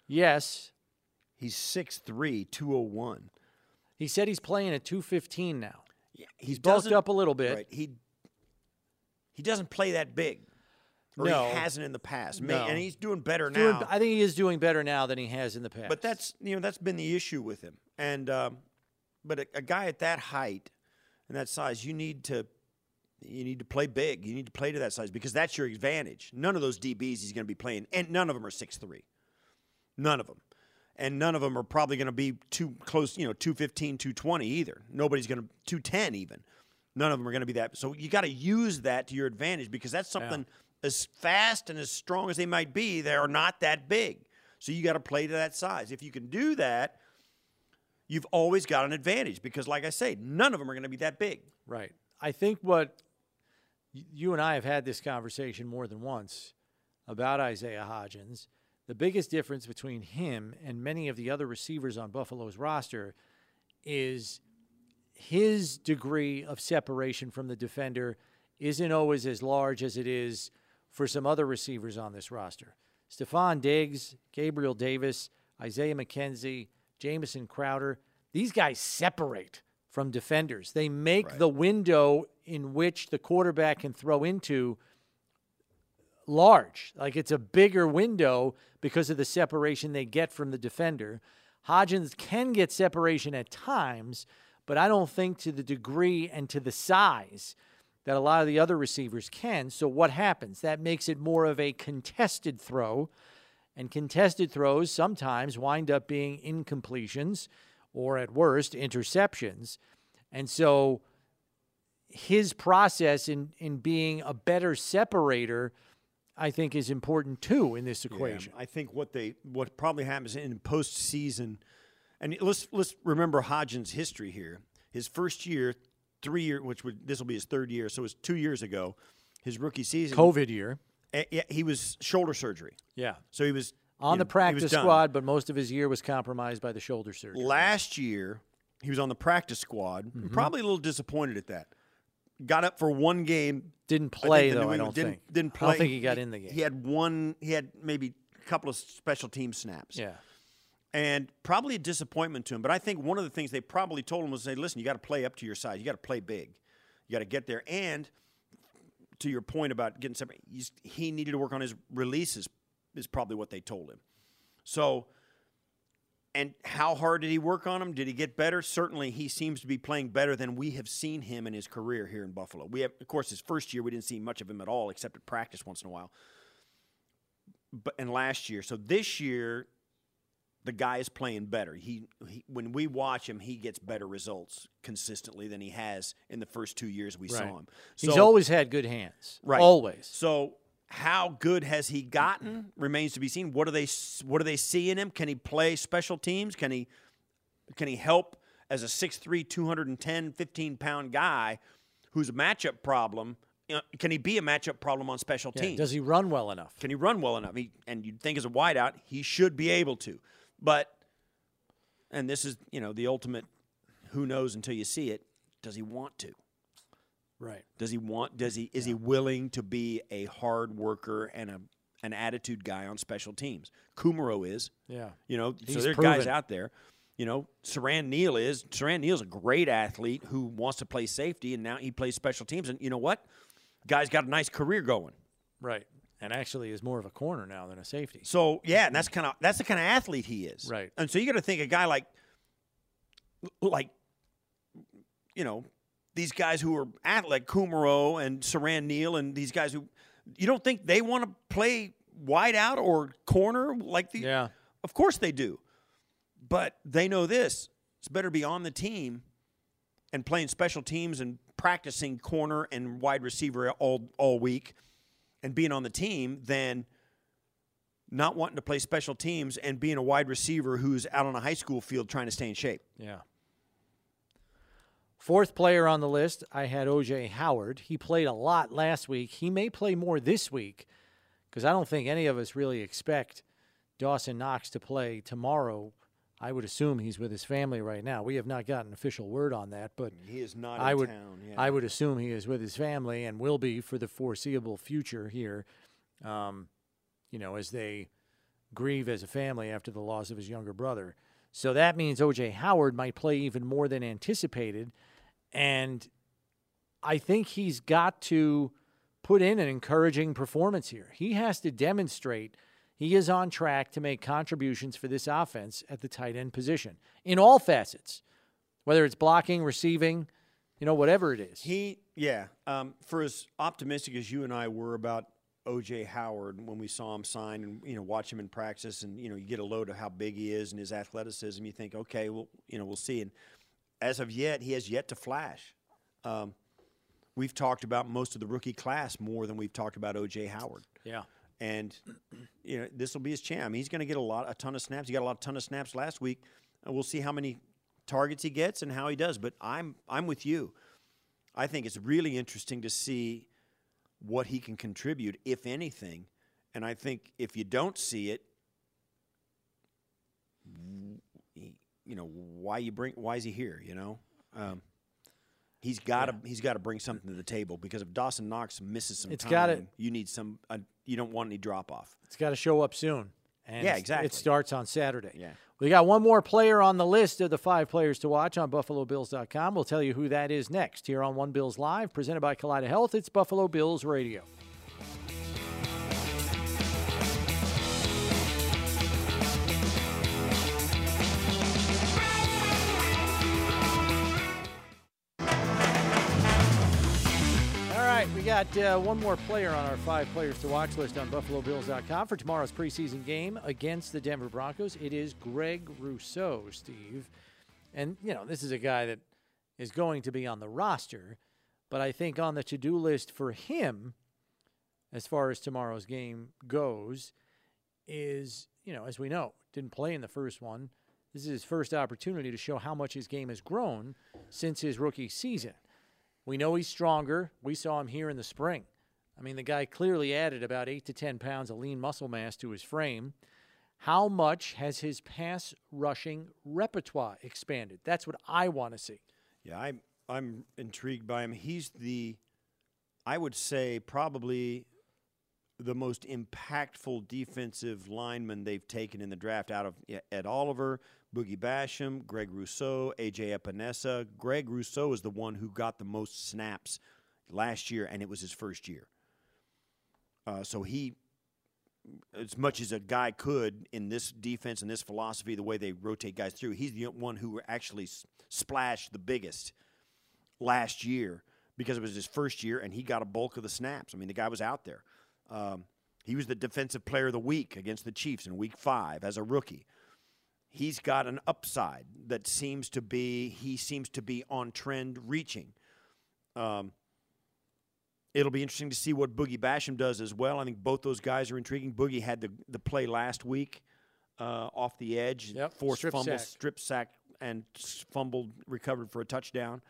6'3", 201. He said he's playing at 215 now. Yeah, he's bulked up a little bit. Right. He doesn't play that big. Or no. He hasn't in the past. No. And he's doing better now. I think he is doing better now than he has in the past. But that's been the issue with him. And but a guy at that height and that size, you need to play big. You need to play to that size, because that's your advantage. None of those DBs he's going to be playing, and none of them are 6'3". None of them. And none of them are probably going to be too close, 215, 220 either. Nobody's going to 210 even. None of them are going to be that. So you got to use that to your advantage, because that's something as fast and as strong as they might be, they are not that big. So you got to play to that size. If you can do that, you've always got an advantage, because, like I say, none of them are going to be that big. Right. I think what you and I have had this conversation more than once about Isaiah Hodgins. The biggest difference between him and many of the other receivers on Buffalo's roster is his degree of separation from the defender isn't always as large as it is for some other receivers on this roster. Stephon Diggs, Gabriel Davis, Isaiah McKenzie, Jamison Crowder, these guys separate from defenders. They make the window in which the quarterback can throw into large. Like, it's a bigger window because of the separation they get from the defender. Hodgins can get separation at times, but I don't think to the degree and to the size that a lot of the other receivers can. So what happens? That makes it more of a contested throw, and contested throws sometimes wind up being incompletions or, at worst, interceptions. And so his process in being a better separator, I think, is important too in this equation. Yeah, I think what probably happens in postseason, and let's remember Hodgins' history here. His first year, 3 year, this will be his third year, so it was 2 years ago, his rookie season. COVID year. Yeah, he was shoulder surgery. Yeah. So he was on the practice squad, but most of his year was compromised by the shoulder surgery. Last year, he was on the practice squad. Probably a little disappointed at that. Got up for one game. Didn't play, though, I don't think. Didn't play. I don't think he got in the game. He had maybe a couple of special team snaps. Yeah. And probably a disappointment to him. But I think one of the things they probably told him was, say, listen, you got to play up to your size. You got to play big. You got to get there. And to your point about getting separated, he needed to work on his releases is probably what they told him. So, and how hard did he work on them? Did he get better? Certainly, he seems to be playing better than we have seen him in his career here in Buffalo. We have, of course, his first year we didn't see much of him at all, except at practice once in a while. And last year, so this year, the guy is playing better. He when we watch him, he gets better results consistently than he has in the first 2 years we saw him. He's always had good hands. Right. Always. So how good has he gotten remains to be seen. What do they see in him? Can he play special teams? Can he help as a 6'3", 210, 15-pound guy who's a matchup problem can he be a matchup problem on special Yeah, teams? does he run well enough? Can he run well enough? And you'd think as a wideout, he should be able to. But, and this is, the ultimate who knows until you see it, does he want to? Right. Is he willing to be a hard worker and an attitude guy on special teams? Kumaro is. Yeah. So He's there are proven. guys out there. Saran Neal is. Saran Neal's a great athlete who wants to play safety, and now he plays special teams. And you know what? Guy's got a nice career going. Right. And actually is more of a corner now than a safety. So, yeah, and that's the kind of athlete he is. Right. And so you got to think a guy like these guys who are like Kumaro and Saran Neal and these guys who you don't think they want to play wide out or corner like the Yeah. Of course they do. But they know this. It's better to be on the team and playing special teams and practicing corner and wide receiver all week and being on the team than not wanting to play special teams and being a wide receiver who's out on a high school field trying to stay in shape. Yeah. Fourth player on the list, I had O.J. Howard. He played a lot last week. He may play more this week because I don't think any of us really expect Dawson Knox to play tomorrow. I would assume he's with his family right now. We have not gotten official word on that, but he is not in town. Yeah. I would assume he is with his family and will be for the foreseeable future here, as they grieve as a family after the loss of his younger brother. So that means O.J. Howard might play even more than anticipated. And I think he's got to put in an encouraging performance here. He has to demonstrate he is on track to make contributions for this offense at the tight end position in all facets, whether it's blocking, receiving, whatever it is. For as optimistic as you and I were about O.J. Howard when we saw him sign and, watch him in practice and, you get a load of how big he is and his athleticism, you think, okay, well, we'll see. And as of yet, he has yet to flash. We've talked about most of the rookie class more than we've talked about O.J. Howard. Yeah. And, this will be his chance. I mean, he's going to get a ton of snaps. He got a ton of snaps last week. And we'll see how many targets he gets and how he does. But I'm with you. I think it's really interesting to see what he can contribute, if anything. And I think if you don't see it, why is he here? He's got to bring something to the table, because if Dawson Knox misses some time, you need you don't want any drop off. It's got to show up soon. And yeah, exactly. It starts on Saturday. Yeah. We got one more player on the list of the 5 players to watch on BuffaloBills.com. We'll tell you who that is next here on One Bills Live, presented by Kaleida Health. It's Buffalo Bills Radio. We got one more player on our 5 players to watch list on BuffaloBills.com for tomorrow's preseason game against the Denver Broncos. It is Greg Rousseau, Steve. And, this is a guy that is going to be on the roster, but I think on the to-do list for him, as far as tomorrow's game goes, is, as we know, didn't play in the first one. This is his first opportunity to show how much his game has grown since his rookie season. We know he's stronger. We saw him here in the spring. I mean, the guy clearly added about 8 to 10 pounds of lean muscle mass to his frame. How much has his pass rushing repertoire expanded? That's what I want to see. Yeah, I'm intrigued by him. He's I would say, probably the most impactful defensive lineman they've taken in the draft out of Ed Oliver, Boogie Basham, Greg Rousseau, A.J. Epinesa. Greg Rousseau is the one who got the most snaps last year, and it was his first year. So he, as much as a guy could in this defense and this philosophy, the way they rotate guys through, he's the one who actually splashed the biggest last year because it was his first year, and he got a bulk of the snaps. I mean, the guy was out there. He was the defensive player of the week against the Chiefs in Week 5 as a rookie. He's got an upside that seems to be on trend reaching. It'll be interesting to see what Boogie Basham does as well. I think both those guys are intriguing. Boogie had the play last week off the edge, forced fumble, strip sack, and fumbled, recovered for a touchdown.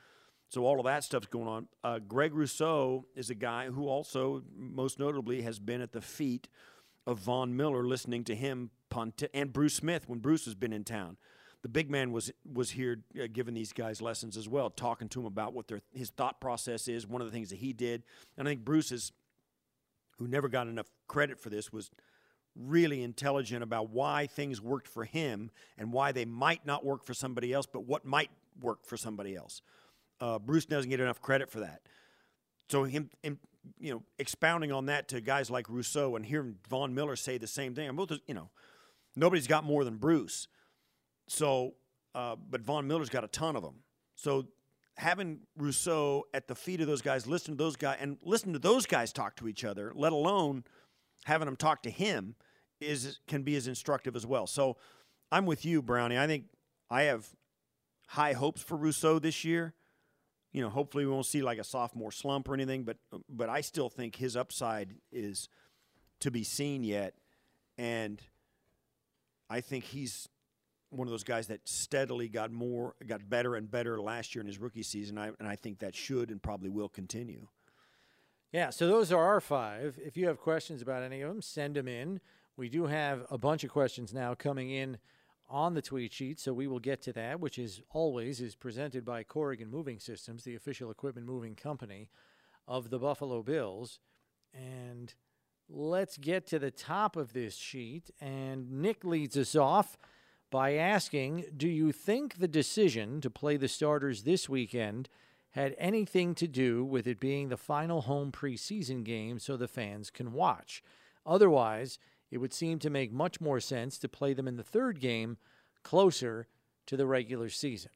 So all of that stuff's going on. Greg Rousseau is a guy who also, most notably, has been at the feet of Von Miller, listening to him and Bruce Smith when Bruce has been in town. The big man was here giving these guys lessons as well, talking to them about what his thought process is, one of the things that he did. And I think Bruce who never got enough credit for this, was really intelligent about why things worked for him and why they might not work for somebody else, but what might work for somebody else. Bruce doesn't get enough credit for that. So him expounding on that to guys like Rousseau and hearing Von Miller say the same thing. Nobody's got more than Bruce. So, but Von Miller's got a ton of them. So having Rousseau at the feet of those guys, listen to those guys talk to each other, let alone having them talk to him, can be as instructive as well. So I'm with you, Brownie. I think I have high hopes for Rousseau this year. Hopefully we won't see like a sophomore slump or anything, but I still think his upside is to be seen yet. And I think he's one of those guys that steadily got better and better last year in his rookie season. And I think that should and probably will continue. Yeah, so those are our 5. If you have questions about any of them, send them in. We do have a bunch of questions now coming in on the tweet sheet, so we will get to that, which is presented by Corrigan Moving Systems, the official equipment moving company of the Buffalo Bills. And let's get to the top of this sheet. And Nick leads us off by asking, do you think the decision to play the starters this weekend had anything to do with it being the final home preseason game so the fans can watch? Otherwise, it would seem to make much more sense to play them in the third game closer to the regular season.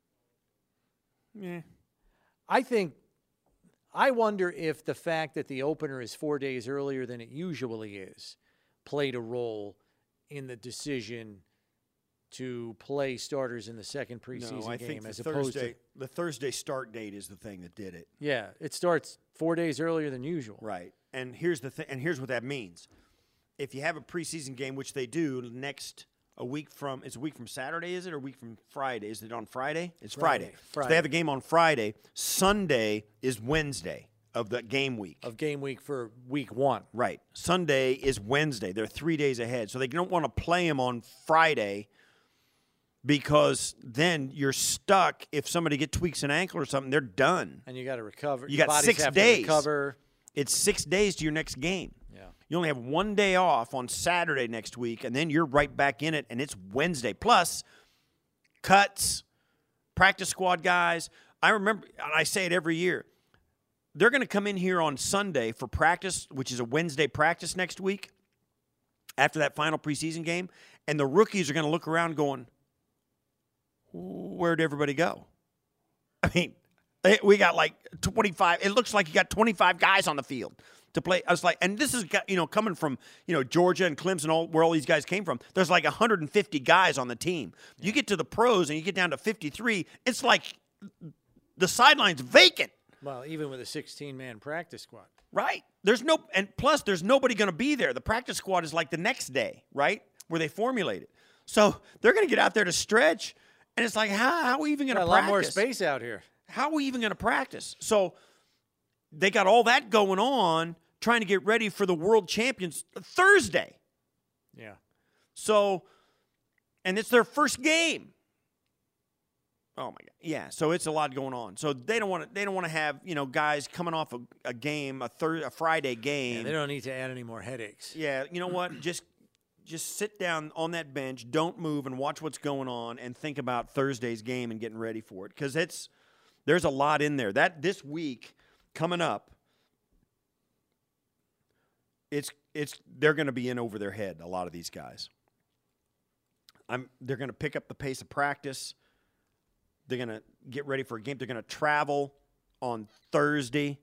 Yeah. I wonder if the fact that the opener is 4 days earlier than it usually is played a role in the decision to play starters in the second preseason game as opposed to the Thursday start date is the thing that did it. Yeah, it starts 4 days earlier than usual. Right. And here's the thing, and here's what that means. If you have a preseason game, which they do it's a week from Saturday, is it, or a week from Friday? Is it on Friday? It's Friday. So they have a game on Friday. Sunday is Wednesday of the game week. Of game week for week 1. Right. Sunday is Wednesday. They're 3 days ahead. So they don't want to play them on Friday because then you're stuck. If somebody tweaks an ankle or something, they're done. And you got to recover. You got 6 days. To recover. It's 6 days to your next game. Yeah. You only have 1 day off on Saturday next week, and then you're right back in it, and it's Wednesday. Plus, cuts, practice squad guys. I remember, and I say it every year, they're going to come in here on Sunday for practice, which is a Wednesday practice next week, after that final preseason game, and the rookies are going to look around going, where'd everybody go? I mean, we got like 25. It looks like you got 25 guys on the field to play. I was like, and this is, coming from, Georgia and Clemson, where all these guys came from. There's like 150 guys on the team. Yeah. You get to the pros and you get down to 53. It's like the sideline's vacant. Well, even with a 16-man practice squad. Right. Plus there's nobody going to be there. The practice squad is like the next day, right, where they formulate it. So they're going to get out there to stretch, and it's like, how are we even going to practice? A lot more space out here. How are we even going to practice? So they got all that going on, trying to get ready for the world champions Thursday. Yeah. So, and it's their first game. Oh my God. Yeah. So it's a lot going on. So they don't want to have, guys coming off a game, a Friday game. Yeah, they don't need to add any more headaches. Yeah. You know what? Just sit down on that bench, don't move, and watch what's going on, and think about Thursday's game and getting ready for it, because there's a lot in there. That this week coming up, they're going to be in over their head, a lot of these guys. They're going to pick up the pace of practice. They're going to get ready for a game. They're going to travel on Thursday.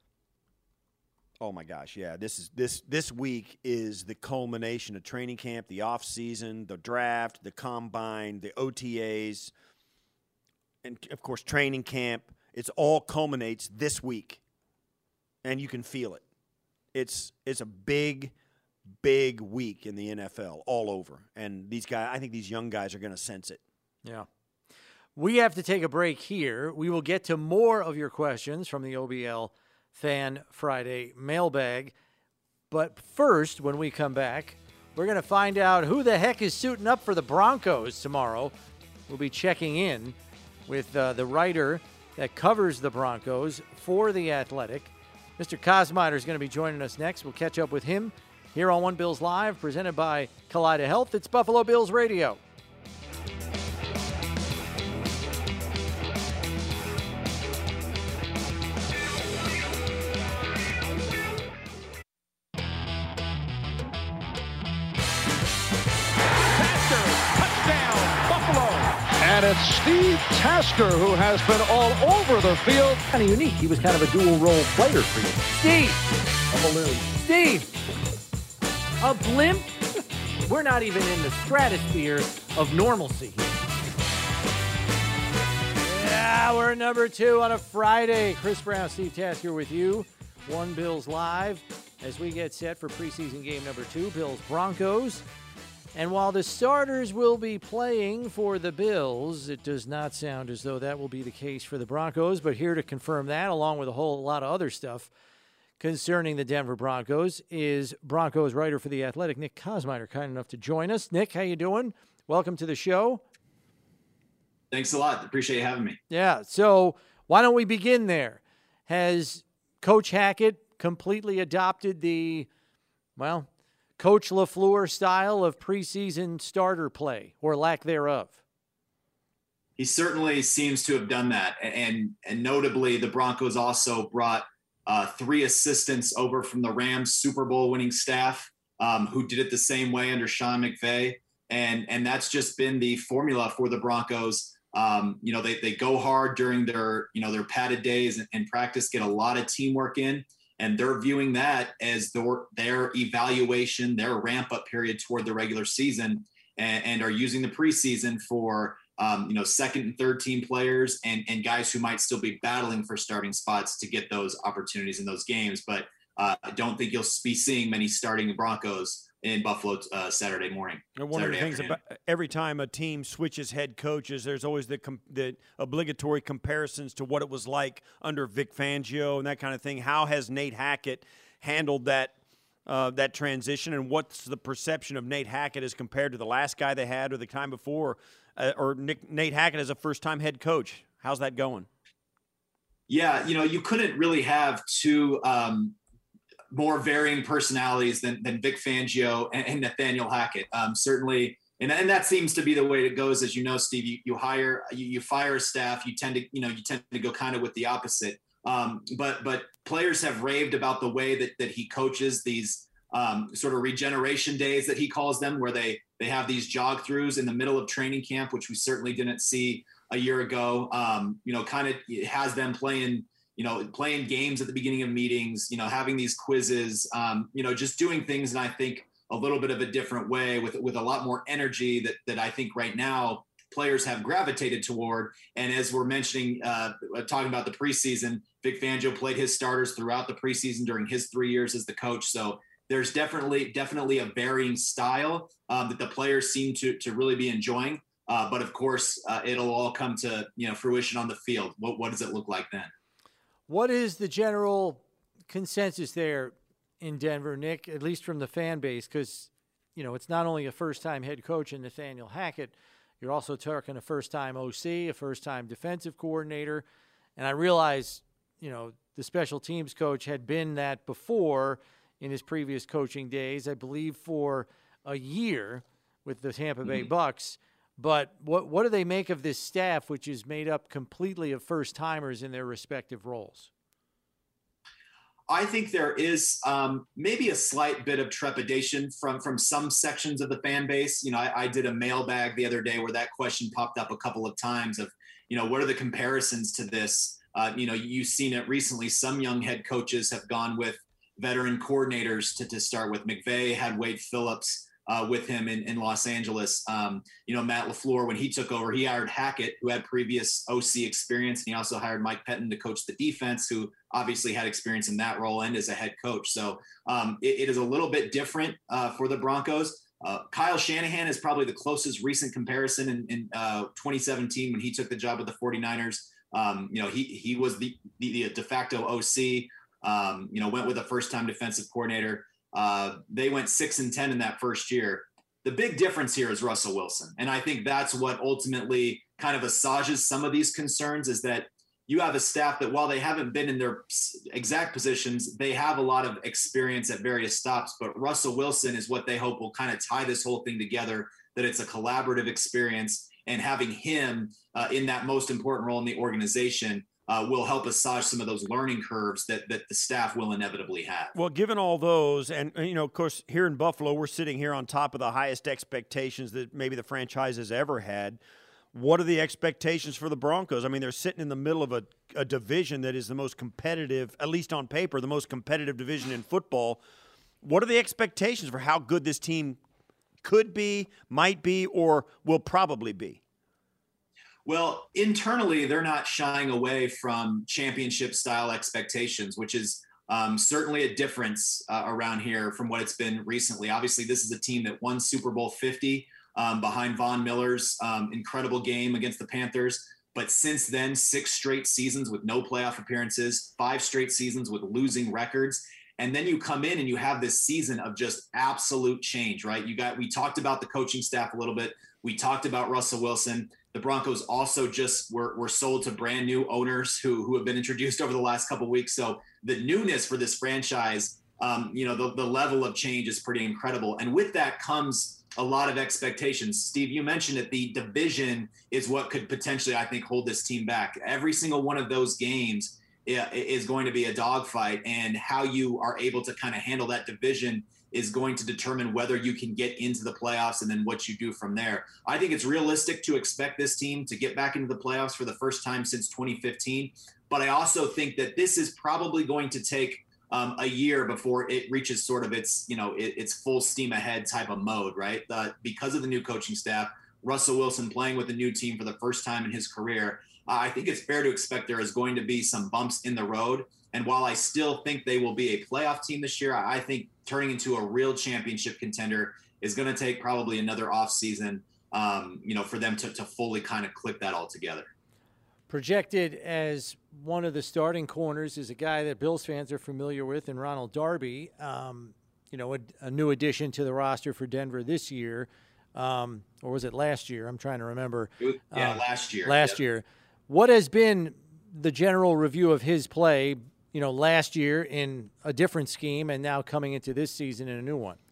Oh my gosh, yeah. This week is the culmination of training camp, the off season, the draft, the combine, the OTAs, and of course training camp. It's all culminates this week, and you can feel it. It's a big week in the NFL all over, and these guys. I think these young guys are going to sense it. Yeah. We have to take a break here. We will get to more of your questions from the OBL Fan Friday mailbag. But first, when we come back, we're going to find out who the heck is suiting up for the Broncos tomorrow. We'll be checking in with the writer that covers the Broncos for The Athletic. Mr. Kosmider is going to be joining us next. We'll catch up with him here on One Bills Live, presented by Kaleida Health. It's Buffalo Bills Radio. And it's Steve Tasker who has been all over the field. Kind of unique. He was kind of a dual-role player for you. Steve! A balloon. Steve! A blimp? We're not even in the stratosphere of normalcy here. Yeah, we're number 2 on a Friday. Chris Brown, Steve Tasker with you. One Bills Live as we get set for preseason game number 2, Bills-Broncos. And while the starters will be playing for the Bills, it does not sound as though that will be the case for the Broncos. But here to confirm that, along with a whole lot of other stuff concerning the Denver Broncos, is Broncos writer for The Athletic, Nick Kosmider, kind enough to join us. Nick, how you doing? Welcome to the show. Thanks a lot. Appreciate you having me. Yeah, so why don't we begin there? Has Coach Hackett completely adopted the, well, Coach LaFleur style of preseason starter play, or lack thereof? He certainly seems to have done that. And notably, the Broncos also brought 3 assistants over from the Rams Super Bowl winning staff who did it the same way under Sean McVay. And that's just been the formula for the Broncos. They go hard during their padded days and practice, get a lot of teamwork in. And they're viewing that as their evaluation, their ramp-up period toward the regular season, and are using the preseason for second and third team players and guys who might still be battling for starting spots to get those opportunities in those games. But I don't think you'll be seeing many starting Broncos in Buffalo Saturday morning. And one of the things about every time a team switches head coaches, there's always the obligatory comparisons to what it was like under Vic Fangio and that kind of thing. How has Nate Hackett handled that transition, and what's the perception of Nate Hackett as compared to the last guy they had or the time before, or Nate Hackett as a first-time head coach? How's that going? Yeah, you couldn't really have two more varying personalities than Vic Fangio and Nathaniel Hackett. Certainly, and that seems to be the way it goes. As you know, Steve, you fire a staff, you tend to go kind of with the opposite. But players have raved about the way that he coaches these sort of regeneration days that he calls them, where they have these jog throughs in the middle of training camp, which we certainly didn't see a year ago. Kind of has them playing games at the beginning of meetings, having these quizzes, just doing things in, I think, a little bit of a different way with a lot more energy that I think right now players have gravitated toward. And as we're mentioning, talking about the preseason, Vic Fangio played his starters throughout the preseason during his 3 years as the coach. So there's definitely a varying style that the players seem to really be enjoying. But of course, it'll all come to fruition on the field. What does it look like then? What is the general consensus there in Denver, Nick, at least from the fan base? Because, it's not only a first-time head coach in Nathaniel Hackett, you're also talking a first-time OC, a first-time defensive coordinator. And I realize, the special teams coach had been that before in his previous coaching days, I believe for a year with the Tampa Bay Bucks. But what do they make of this staff, which is made up completely of first-timers in their respective roles? I think there is maybe a slight bit of trepidation from some sections of the fan base. I did a mailbag the other day where that question popped up a couple of times of, what are the comparisons to this? You've seen it recently. Some young head coaches have gone with veteran coordinators to start with. McVay had Wade Phillips with him in Los Angeles. Matt LaFleur, when he took over, he hired Hackett, who had previous OC experience. And he also hired Mike Pettin to coach the defense, who obviously had experience in that role and as a head coach. So it is a little bit different for the Broncos. Kyle Shanahan is probably the closest recent comparison in 2017 when he took the job with the 49ers. He was the de facto OC, went with a first-time defensive coordinator. They went 6-10 in that first year. The big difference here is Russell Wilson. And I think that's what ultimately kind of assuages some of these concerns, is that you have a staff that, while they haven't been in their exact positions, they have a lot of experience at various stops. But Russell Wilson is what they hope will kind of tie this whole thing together, that it's a collaborative experience, and having him in that most important role in the organization will help assuage some of those learning curves that the staff will inevitably have. Well, given all those, and of course, here in Buffalo, we're sitting here on top of the highest expectations that maybe the franchise has ever had. What are the expectations for the Broncos? I mean, they're sitting in the middle of a division that is the most competitive, at least on paper, the most competitive division in football. What are the expectations for how good this team could be, might be, or will probably be? Well, internally, they're not shying away from championship-style expectations, which is certainly a difference around here from what it's been recently. Obviously, this is a team that won Super Bowl 50 behind Von Miller's incredible game against the Panthers. But since then, 6 straight seasons with no playoff appearances, 5 straight seasons with losing records. And then you come in and you have this season of just absolute change, right? We talked about the coaching staff a little bit. We talked about Russell Wilson. The Broncos also just were sold to brand new owners who have been introduced over the last couple of weeks. So the newness for this franchise, the level of change is pretty incredible. And with that comes a lot of expectations. Steve, you mentioned that the division is what could potentially, I think, hold this team back. Every single one of those games is going to be a dogfight, and how you are able to kind of handle that division is going to determine whether you can get into the playoffs and then what you do from there. I think it's realistic to expect this team to get back into the playoffs for the first time since 2015. But I also think that this is probably going to take a year before it reaches sort of its full steam ahead type of mode, right? Because of the new coaching staff, Russell Wilson playing with a new team for the first time in his career, I think it's fair to expect there is going to be some bumps in the road. And while I still think they will be a playoff team this year, I think turning into a real championship contender is going to take probably another offseason, for them to fully kind of click that all together. Projected as one of the starting corners is a guy that Bills fans are familiar with, in Ronald Darby. A new addition to the roster for Denver this year, or was it last year? I'm trying to remember. Last year. Last year. What has been the general review of his play, last year in a different scheme and now coming into this season in a new one?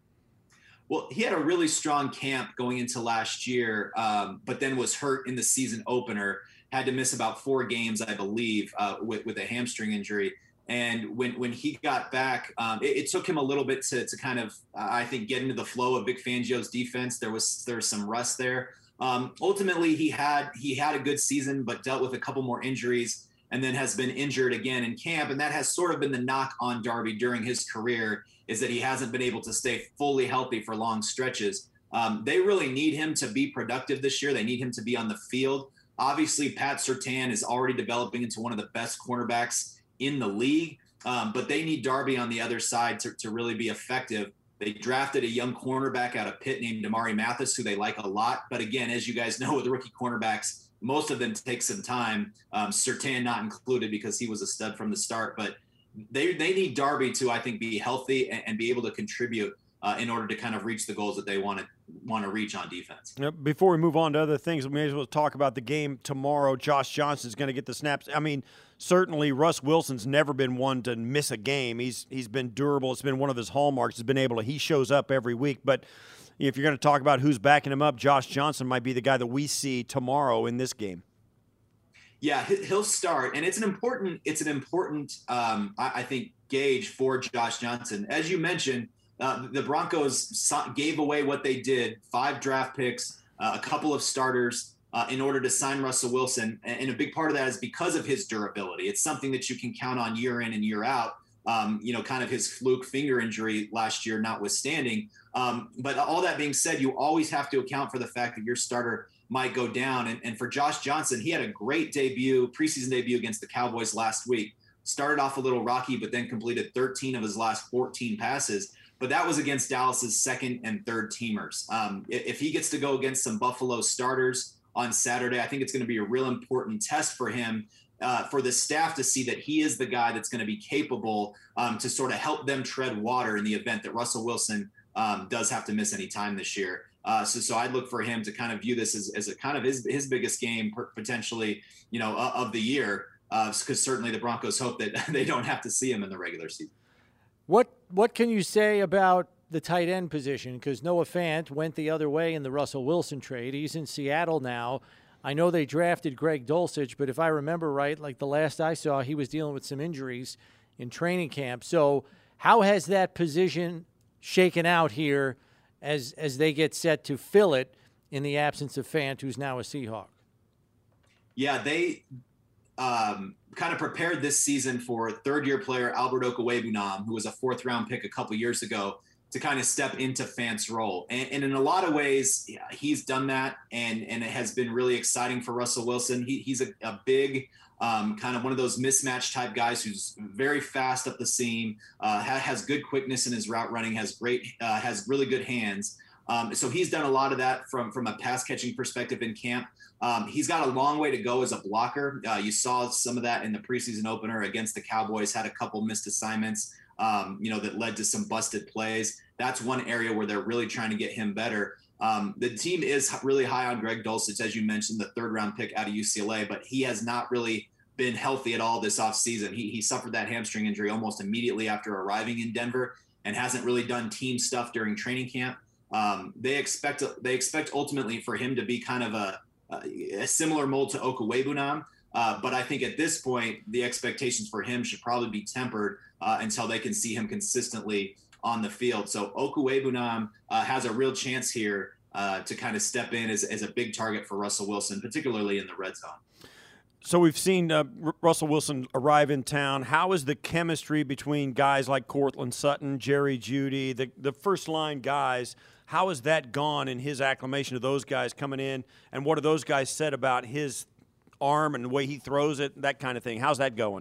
Well, he had a really strong camp going into last year, but then was hurt in the season opener, had to miss about 4 games, I believe, with a hamstring injury. And when he got back, it took him a little bit to kind of, I think, get into the flow of Vic Fangio's defense. There was some rust there. Ultimately, he had a good season, but dealt with a couple more injuries, and then has been injured again in camp. And that has sort of been the knock on Darby during his career, is that he hasn't been able to stay fully healthy for long stretches. They really need him to be productive this year. They need him to be on the field. Obviously, Pat Surtain is already developing into one of the best cornerbacks in the league, but they need Darby on the other side to really be effective. They drafted a young cornerback out of Pitt named Damari Mathis, who they like a lot. But again, as you guys know, with rookie cornerbacks, most of them take some time, Surtain not included because he was a stud from the start. But they need Darby to, I think, be healthy and be able to contribute in order to kind of reach the goals that they want to reach on defense. Before we move on to other things, we may as well talk about the game tomorrow. Josh Johnson's going to get the snaps. I mean, certainly Russ Wilson's never been one to miss a game. He's been durable. It's been one of his hallmarks. He shows up every week. But if you're going to talk about who's backing him up, Josh Johnson might be the guy that we see tomorrow in this game. Yeah, he'll start, and it's an important, I think, gauge for Josh Johnson. As you mentioned, the Broncos gave away what they did: 5 draft picks, a couple of starters, in order to sign Russell Wilson. And a big part of that is because of his durability. It's something that you can count on year in and year out. Kind of his fluke finger injury last year notwithstanding. But all that being said, you always have to account for the fact that your starter might go down. And for Josh Johnson, he had a great preseason debut against the Cowboys last week. Started off a little rocky, but then completed 13 of his last 14 passes. but that was against Dallas's second and third teamers. If he gets to go against some Buffalo starters on Saturday, I think it's going to be a real important test for him, for the staff to see that he is the guy that's going to be capable to sort of help them tread water in the event that Russell Wilson does have to miss any time this year. So I'd look for him to kind of view this as a kind of his biggest game potentially, of the year, because certainly the Broncos hope that they don't have to see him in the regular season. What can you say about the tight end position? Because Noah Fant went the other way in the Russell Wilson trade. He's in Seattle now. I know they drafted Greg Dulcich, but if I remember right, like the last I saw, he was dealing with some injuries in training camp. So how has that position shaken out here as they get set to fill it in the absence of Fant, who's now a Seahawk? Yeah, they kind of prepared this season for third-year player Albert Okwuegbunam, who was a fourth-round pick a couple years ago, to kind of step into Fant's role. And in a lot of ways, he's done that, and it has been really exciting for Russell Wilson. He's a big kind of one of those mismatch type guys who's very fast up the seam, has good quickness in his route running, has really good hands. So he's done a lot of that from a pass catching perspective in camp. He's got a long way to go as a blocker. You saw some of that in the preseason opener against the Cowboys, had a couple missed assignments, that led to some busted plays. That's one area where they're really trying to get him better. The team is really high on Greg Dulcich, as you mentioned, the third-round pick out of UCLA, but he has not really been healthy at all this offseason. He suffered that hamstring injury almost immediately after arriving in Denver and hasn't really done team stuff during training camp. They expect ultimately for him to be kind of a similar mold to Okwuegbunam, but I think at this point the expectations for him should probably be tempered until they can see him consistently on the field. So Okwuegbunam has a real chance here to kind of step in as a big target for Russell Wilson, particularly in the red zone. So we've seen Russell Wilson arrive in town. How is the chemistry between guys like Courtland Sutton, Jerry Jeudy, the first-line guys? How has that gone in his acclimation of those guys coming in? And what have those guys said about his arm and the way he throws it, that kind of thing? How's that going?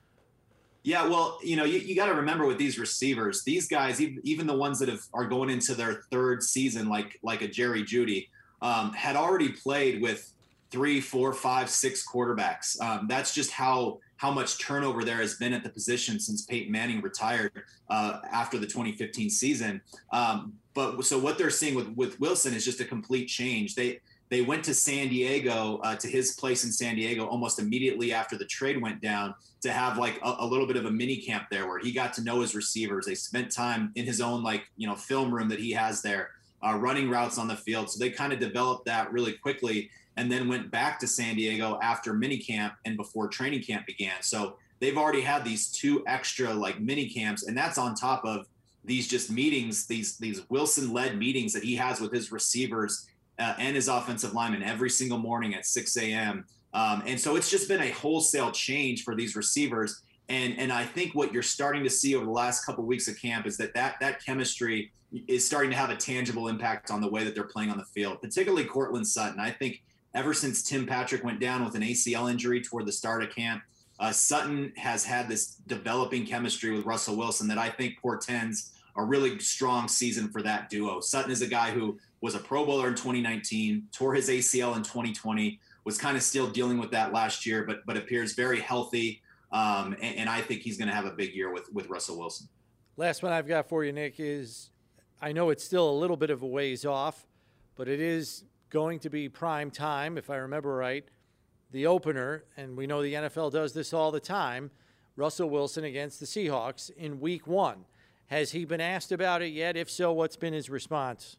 Yeah, well, you got to remember with these receivers, these guys, even the ones that are going into their third season, like a Jerry Jeudy, had already played with 3, 4, 5, 6 quarterbacks. That's just how much turnover there has been at the position since Peyton Manning retired after the 2015 season. But so what they're seeing with Wilson is just a complete change. They went to San Diego, to his place in San Diego almost immediately after the trade went down, to have like a little bit of a mini camp there where he got to know his receivers. They spent time in his own film room that he has there, running routes on the field. So they kind of developed that really quickly, and then went back to San Diego after minicamp and before training camp began. So they've already had these 2 extra mini camps, and that's on top of these just meetings, these Wilson-led meetings that he has with his receivers and his offensive linemen every single morning at 6 a.m. And so it's just been a wholesale change for these receivers. And I think what you're starting to see over the last couple of weeks of camp is that chemistry is starting to have a tangible impact on the way that they're playing on the field, particularly Courtland Sutton. I think ever since Tim Patrick went down with an ACL injury toward the start of camp, Sutton has had this developing chemistry with Russell Wilson that I think portends a really strong season for that duo. Sutton is a guy who was a Pro Bowler in 2019, tore his ACL in 2020, was kind of still dealing with that last year, but appears very healthy. And I think he's going to have a big year with Russell Wilson. Last one I've got for you, Nick, is I know it's still a little bit of a ways off, but it is going to be prime time, if I remember right, the opener, and we know the NFL does this all the time, Russell Wilson against the Seahawks in week 1. Has he been asked about it yet? If so, what's been his response?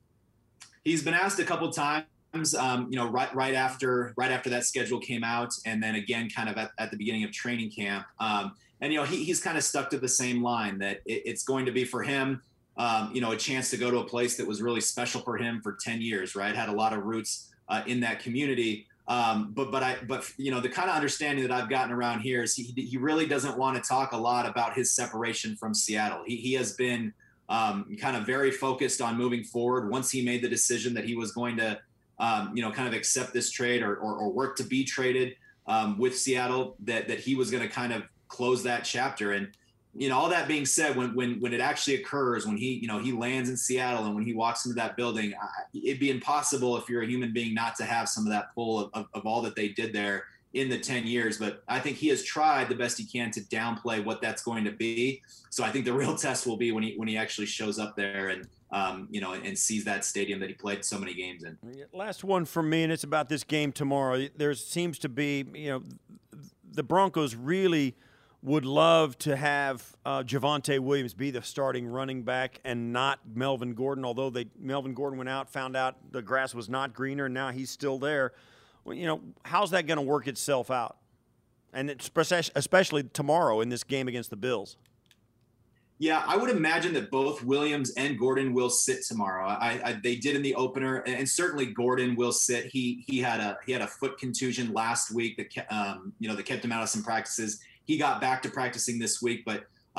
He's been asked a couple times, right after that schedule came out, and then again kind of at the beginning of training camp. And he's kind of stuck to the same line that it's going to be for him, a chance to go to a place that was really special for him for 10 years, right? Had a lot of roots in that community. But the kind of understanding that I've gotten around here is he really doesn't want to talk a lot about his separation from Seattle. He has been kind of very focused on moving forward. Once he made the decision that he was going to, kind of accept this trade or work to be traded with Seattle, that he was going to kind of close that chapter. And all that being said, when it actually occurs, when he lands in Seattle and when he walks into that building, it'd be impossible if you're a human being not to have some of that pull of all that they did there in the 10 years. But I think he has tried the best he can to downplay what that's going to be. So I think the real test will be when he actually shows up there and and sees that stadium that he played so many games in. Last one for me, and it's about this game tomorrow. There seems to be, the Broncos really would love to have Javonte Williams be the starting running back and not Melvin Gordon, although Melvin Gordon went out, found out the grass was not greener, and now he's still there. Well, how's that going to work itself out? And especially tomorrow in this game against the Bills. Yeah, I would imagine that both Williams and Gordon will sit tomorrow. They did in the opener, and certainly Gordon will sit. He had a foot contusion last week that kept him out of some practices. He got back to practicing this week, but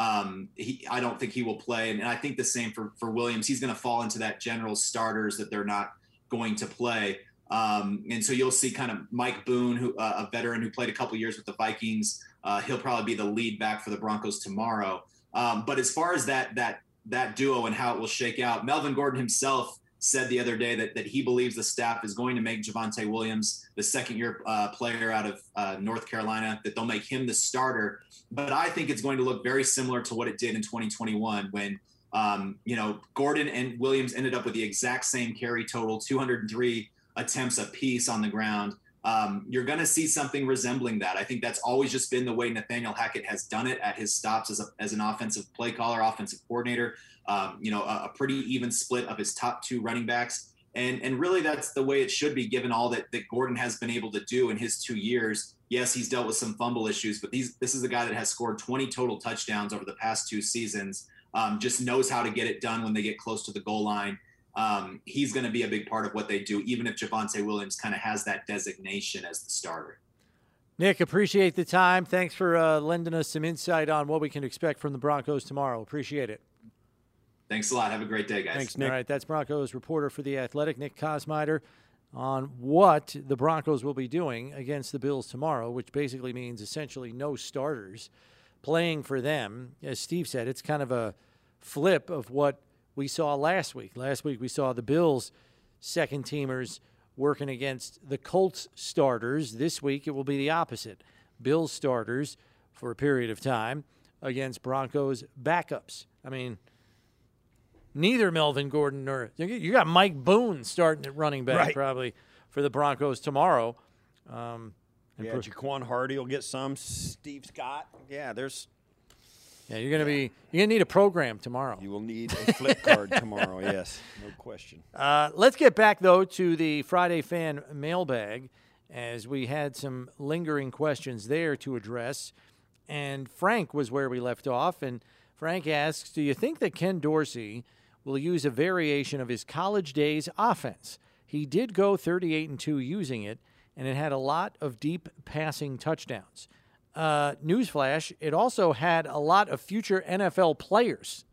I don't think he will play. And I think the same for Williams. He's going to fall into that general starters that they're not going to play. And so you'll see kind of Mike Boone, who a veteran who played a couple years with the Vikings. He'll probably be the lead back for the Broncos tomorrow. But as far as that duo and how it will shake out, Melvin Gordon himself said the other day that he believes the staff is going to make Javonte Williams, the second-year player out of North Carolina, that they'll make him the starter. But I think it's going to look very similar to what it did in 2021 when, Gordon and Williams ended up with the exact same carry total, 203 attempts apiece on the ground. You're going to see something resembling that. I think that's always just been the way Nathaniel Hackett has done it at his stops as an offensive play caller, offensive coordinator. A pretty even split of his top two running backs. And really that's the way it should be given all that Gordon has been able to do in his 2 years. Yes, he's dealt with some fumble issues, but this is a guy that has scored 20 total touchdowns over the past 2 seasons. Just knows how to get it done when they get close to the goal line. He's going to be a big part of what they do, even if Javonte Williams kind of has that designation as the starter. Nick, appreciate the time. Thanks for lending us some insight on what we can expect from the Broncos tomorrow. Appreciate it. Thanks a lot. Have a great day, guys. Thanks, Nick. All right, that's Broncos reporter for The Athletic, Nick Kosmider, on what the Broncos will be doing against the Bills tomorrow, which basically means essentially no starters playing for them. As Steve said, it's kind of a flip of what we saw last week. Last week we saw the Bills second-teamers working against the Colts starters. This week it will be the opposite. Bills starters for a period of time against Broncos backups. I mean, neither Melvin Gordon or you got Mike Boone starting at running back probably for the Broncos tomorrow. Jaquan Hardy will get some. Steve Scott. Yeah, you're gonna need a program tomorrow. You will need a flip card tomorrow. Yes, no question. Let's get back though to the Friday Fan mailbag, as we had some lingering questions there to address. And Frank was where we left off, and Frank asks, "Do you think that Ken Dorsey will use a variation of his college days offense? He did go 38-2 using it, and it had a lot of deep passing touchdowns." Newsflash, it also had a lot of future NFL players.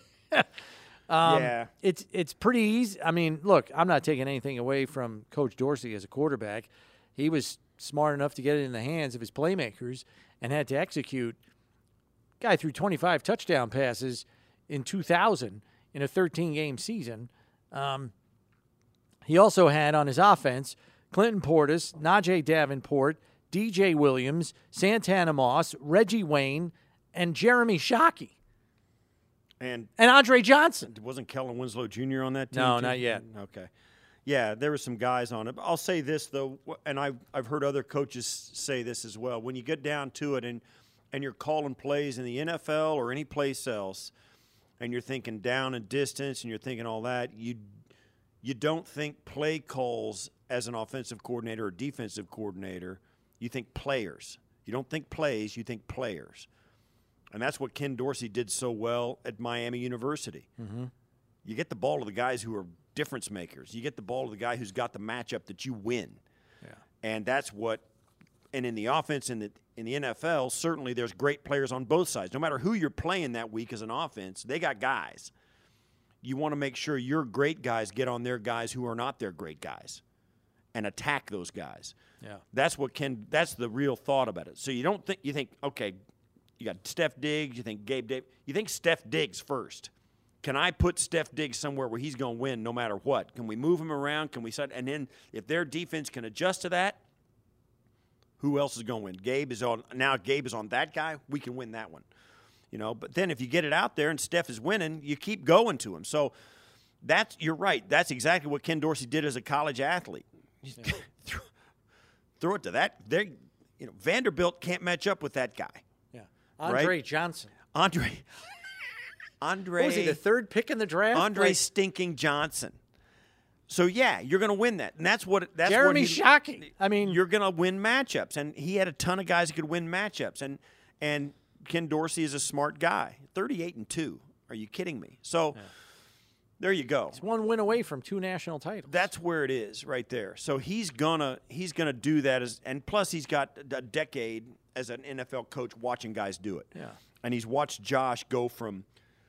Yeah. It's pretty easy. I mean, look, I'm not taking anything away from Coach Dorsey as a quarterback. He was smart enough to get it in the hands of his playmakers and had to execute. Guy threw 25 touchdown passes in 2000 in a 13-game season. He also had on his offense Clinton Portis, Najee Davenport, DJ Williams, Santana Moss, Reggie Wayne, and Jeremy Shockey. And Andre Johnson. Wasn't Kellen Winslow Jr. on that team? No, too? not yet. Okay. Yeah, there were some guys on it. I'll say this, though, and I've heard other coaches say this as well. When you get down to it and you're calling plays in the NFL or any place else, and you're thinking down and distance and you're thinking all that, you don't think play calls as an offensive coordinator or defensive coordinator. You think players. You don't think plays, you think players. And that's what Ken Dorsey did so well at Miami University. Mm-hmm. You get the ball to the guys who are difference makers. You get the ball to the guy who's got the matchup that you win. Yeah. And that's what – and in the offense, in the NFL, certainly there's great players on both sides. No matter who you're playing that week as an offense, they got guys. You want to make sure your great guys get on their guys who are not their great guys and attack those guys. Yeah. That's the real thought about it. So you think, okay, You got Steph Diggs. You think Gabe Davis. You think Steph Diggs first. Can I put Steph Diggs somewhere where he's going to win no matter what? Can we move him around? Can we set? And then if their defense can adjust to that, who else is going to win? Gabe is on that guy. We can win that one. But then if you get it out there and Steph is winning, you keep going to him. So you're right. That's exactly what Ken Dorsey did as a college athlete. Yeah. Throw it to that. Vanderbilt can't match up with that guy. Yeah, Andre right? Johnson. Andre. What was he, the third pick in the draft? Andre Stinking Johnson. So, yeah, you're going to win that. And that's Jeremy Shockey. I mean, you're going to win matchups. And he had a ton of guys that could win matchups. And Ken Dorsey is a smart guy. 38-2. Are you kidding me? So, there you go. He's one win away from 2 national titles. That's where it is right there. So, he's gonna do that. And plus, he's got a decade as an NFL coach watching guys do it. Yeah. And he's watched Josh go from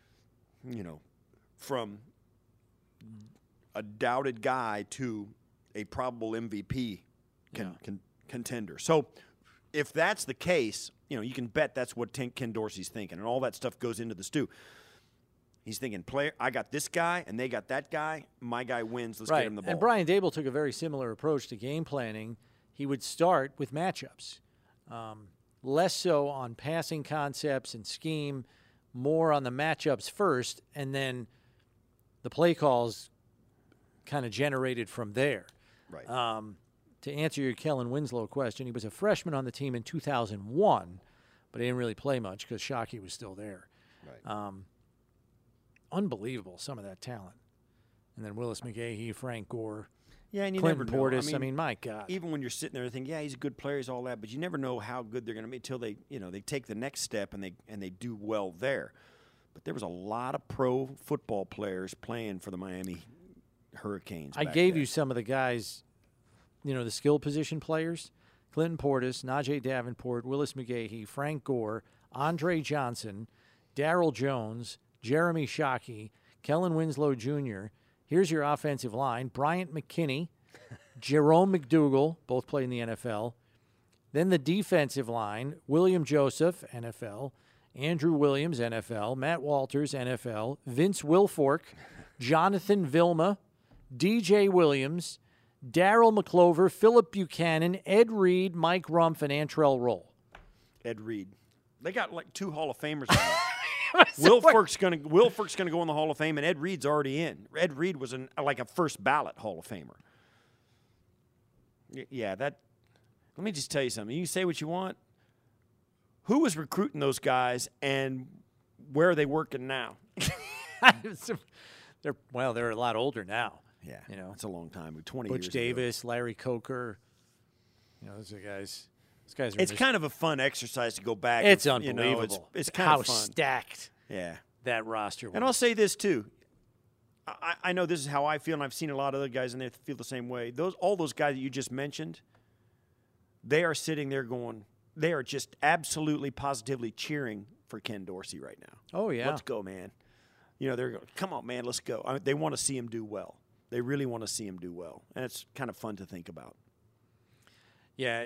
a doubted guy to a probable MVP contender. So if that's the case, you can bet that's what Ken Dorsey's thinking, and all that stuff goes into the stew. He's thinking, I got this guy, and they got that guy. My guy wins. Let's get him the ball. And Brian Dable took a very similar approach to game planning. He would start with matchups, less so on passing concepts and scheme, more on the matchups first, and then the play calls kind of generated from there. Right. To answer your Kellen Winslow question, he was a freshman on the team in 2001, but he didn't really play much because Shockey was still there. Right. Unbelievable, some of that talent. And then Willis McGahee, Frank Gore, yeah, and you Clinton never know. Portis. I mean, my God. Even when you're sitting there thinking, yeah, he's a good player, he's all that, but you never know how good they're going to be until they take the next step and they do well there. But there was a lot of pro football players playing for the Miami Hurricanes. I gave you some of the guys, the skill position players: Clinton Portis, Najee Davenport, Willis McGahee, Frank Gore, Andre Johnson, Darryl Jones, Jeremy Shockey, Kellen Winslow Jr. Here's your offensive line: Bryant McKinney, Jerome McDougal, both played in the NFL. Then the defensive line: William Joseph, NFL, Andrew Williams, NFL, Matt Walters, NFL, Vince Wilfork, Jonathan Vilma, DJ Williams, Darryl McClover, Philip Buchanan, Ed Reed, Mike Rumpf, and Antrell Roll. Ed Reed. They got like 2 Hall of Famers on there. Wilfork's gonna go in the Hall of Fame, and Ed Reed's already in. Ed Reed was like a first ballot Hall of Famer. Yeah, that. Let me just tell you something. You can say what you want. Who was recruiting those guys, and where are they working now? They're a lot older now. Yeah, it's a long time. 20 Butch years Davis, ago. Larry Coker. Those are guys. Those guys are. It's kind of a fun exercise to go back. It's unbelievable. It's kind how of fun. Stacked. Yeah, that roster was. And I'll say this too. I know this is how I feel, and I've seen a lot of other guys in there feel the same way. All those guys that you just mentioned, they are sitting there going, they are just absolutely, positively cheering for Ken Dorsey right now. Oh, yeah. Let's go, man. They're going, come on, man, let's go. They want to see him do well. They really want to see him do well. And it's kind of fun to think about. Yeah,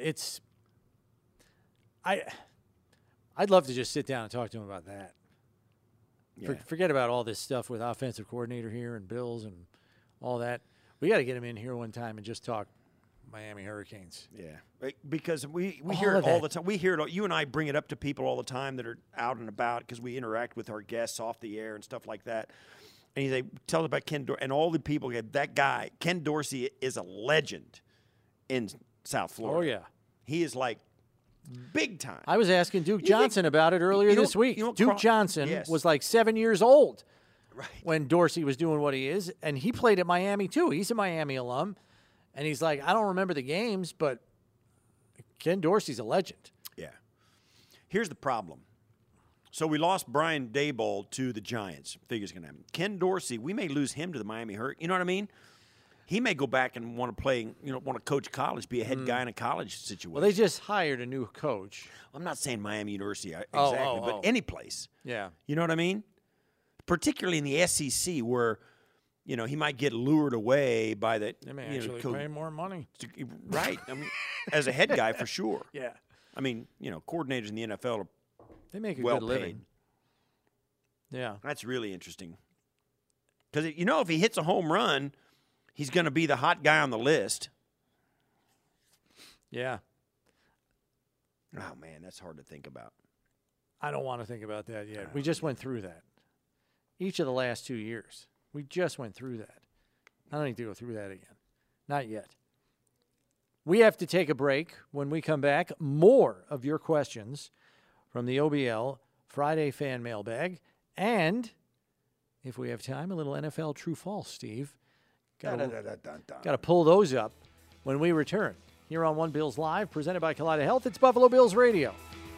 I'd love to just sit down and talk to him about that. Yeah. Forget about all this stuff with offensive coordinator here and Bills and all that. We got to get him in here one time and just talk Miami Hurricanes. Yeah, because we hear it all the time. We hear it. You and I bring it up to people all the time that are out and about because we interact with our guests off the air and stuff like that. And they tell us about Ken Dorsey and all the people. That guy, Ken Dorsey, is a legend in South Florida. Oh yeah, he is like big time. I was asking Duke Johnson about it earlier this week. Duke Johnson was like 7 years old when Dorsey was doing what he is, and he played at Miami too. He's a Miami alum, and he's like, I don't remember the games, but Ken Dorsey's a legend. Yeah. Here's the problem. So we lost Brian Daboll to the Giants. Figure's going to happen. Ken Dorsey, we may lose him to the Miami Hurricanes. You know what I mean? He may go back and want to play, want to coach college, be a head guy in a college situation. Well, they just hired a new coach. I'm not saying Miami University exactly, but any place. Yeah. You know what I mean? Particularly in the SEC where, he might get lured away by the – They may actually pay more money. Right. I mean, as a head guy for sure. Yeah. I mean, coordinators in the NFL are They make a well good living. paid. Yeah. That's really interesting. Because, if he hits a home run, he's going to be the hot guy on the list. Yeah. Oh, man, that's hard to think about. I don't want to think about that yet. We just went through that. Each of the last 2 years. We just went through that. I don't need to go through that again. Not yet. We have to take a break. When we come back, more of your questions from the OBL Friday Fan Mailbag. And, if we have time, a little NFL True-False, Steve. Got to pull those up when we return. Here on One Bills Live, presented by Kaleida Health. It's Buffalo Bills Radio.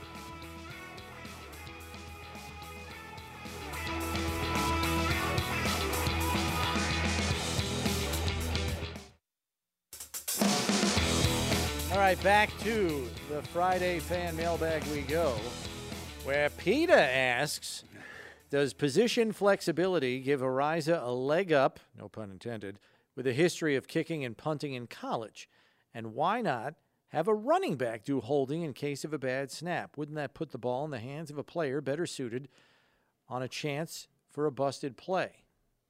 All right, back to the Friday Fan Mailbag we go, where PETA asks, does position flexibility give Ariza a leg up, no pun intended, with a history of kicking and punting in college? And why not have a running back do holding in case of a bad snap? Wouldn't that put the ball in the hands of a player better suited on a chance for a busted play?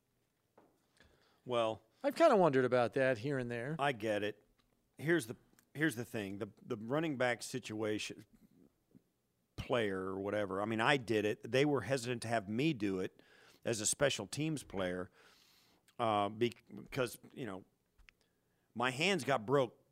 Well, I've kind of wondered about that here and there. I get it. Here's the thing. The running back situation, player or whatever, I mean, I did it. They were hesitant to have me do it as a special teams player because, my hands got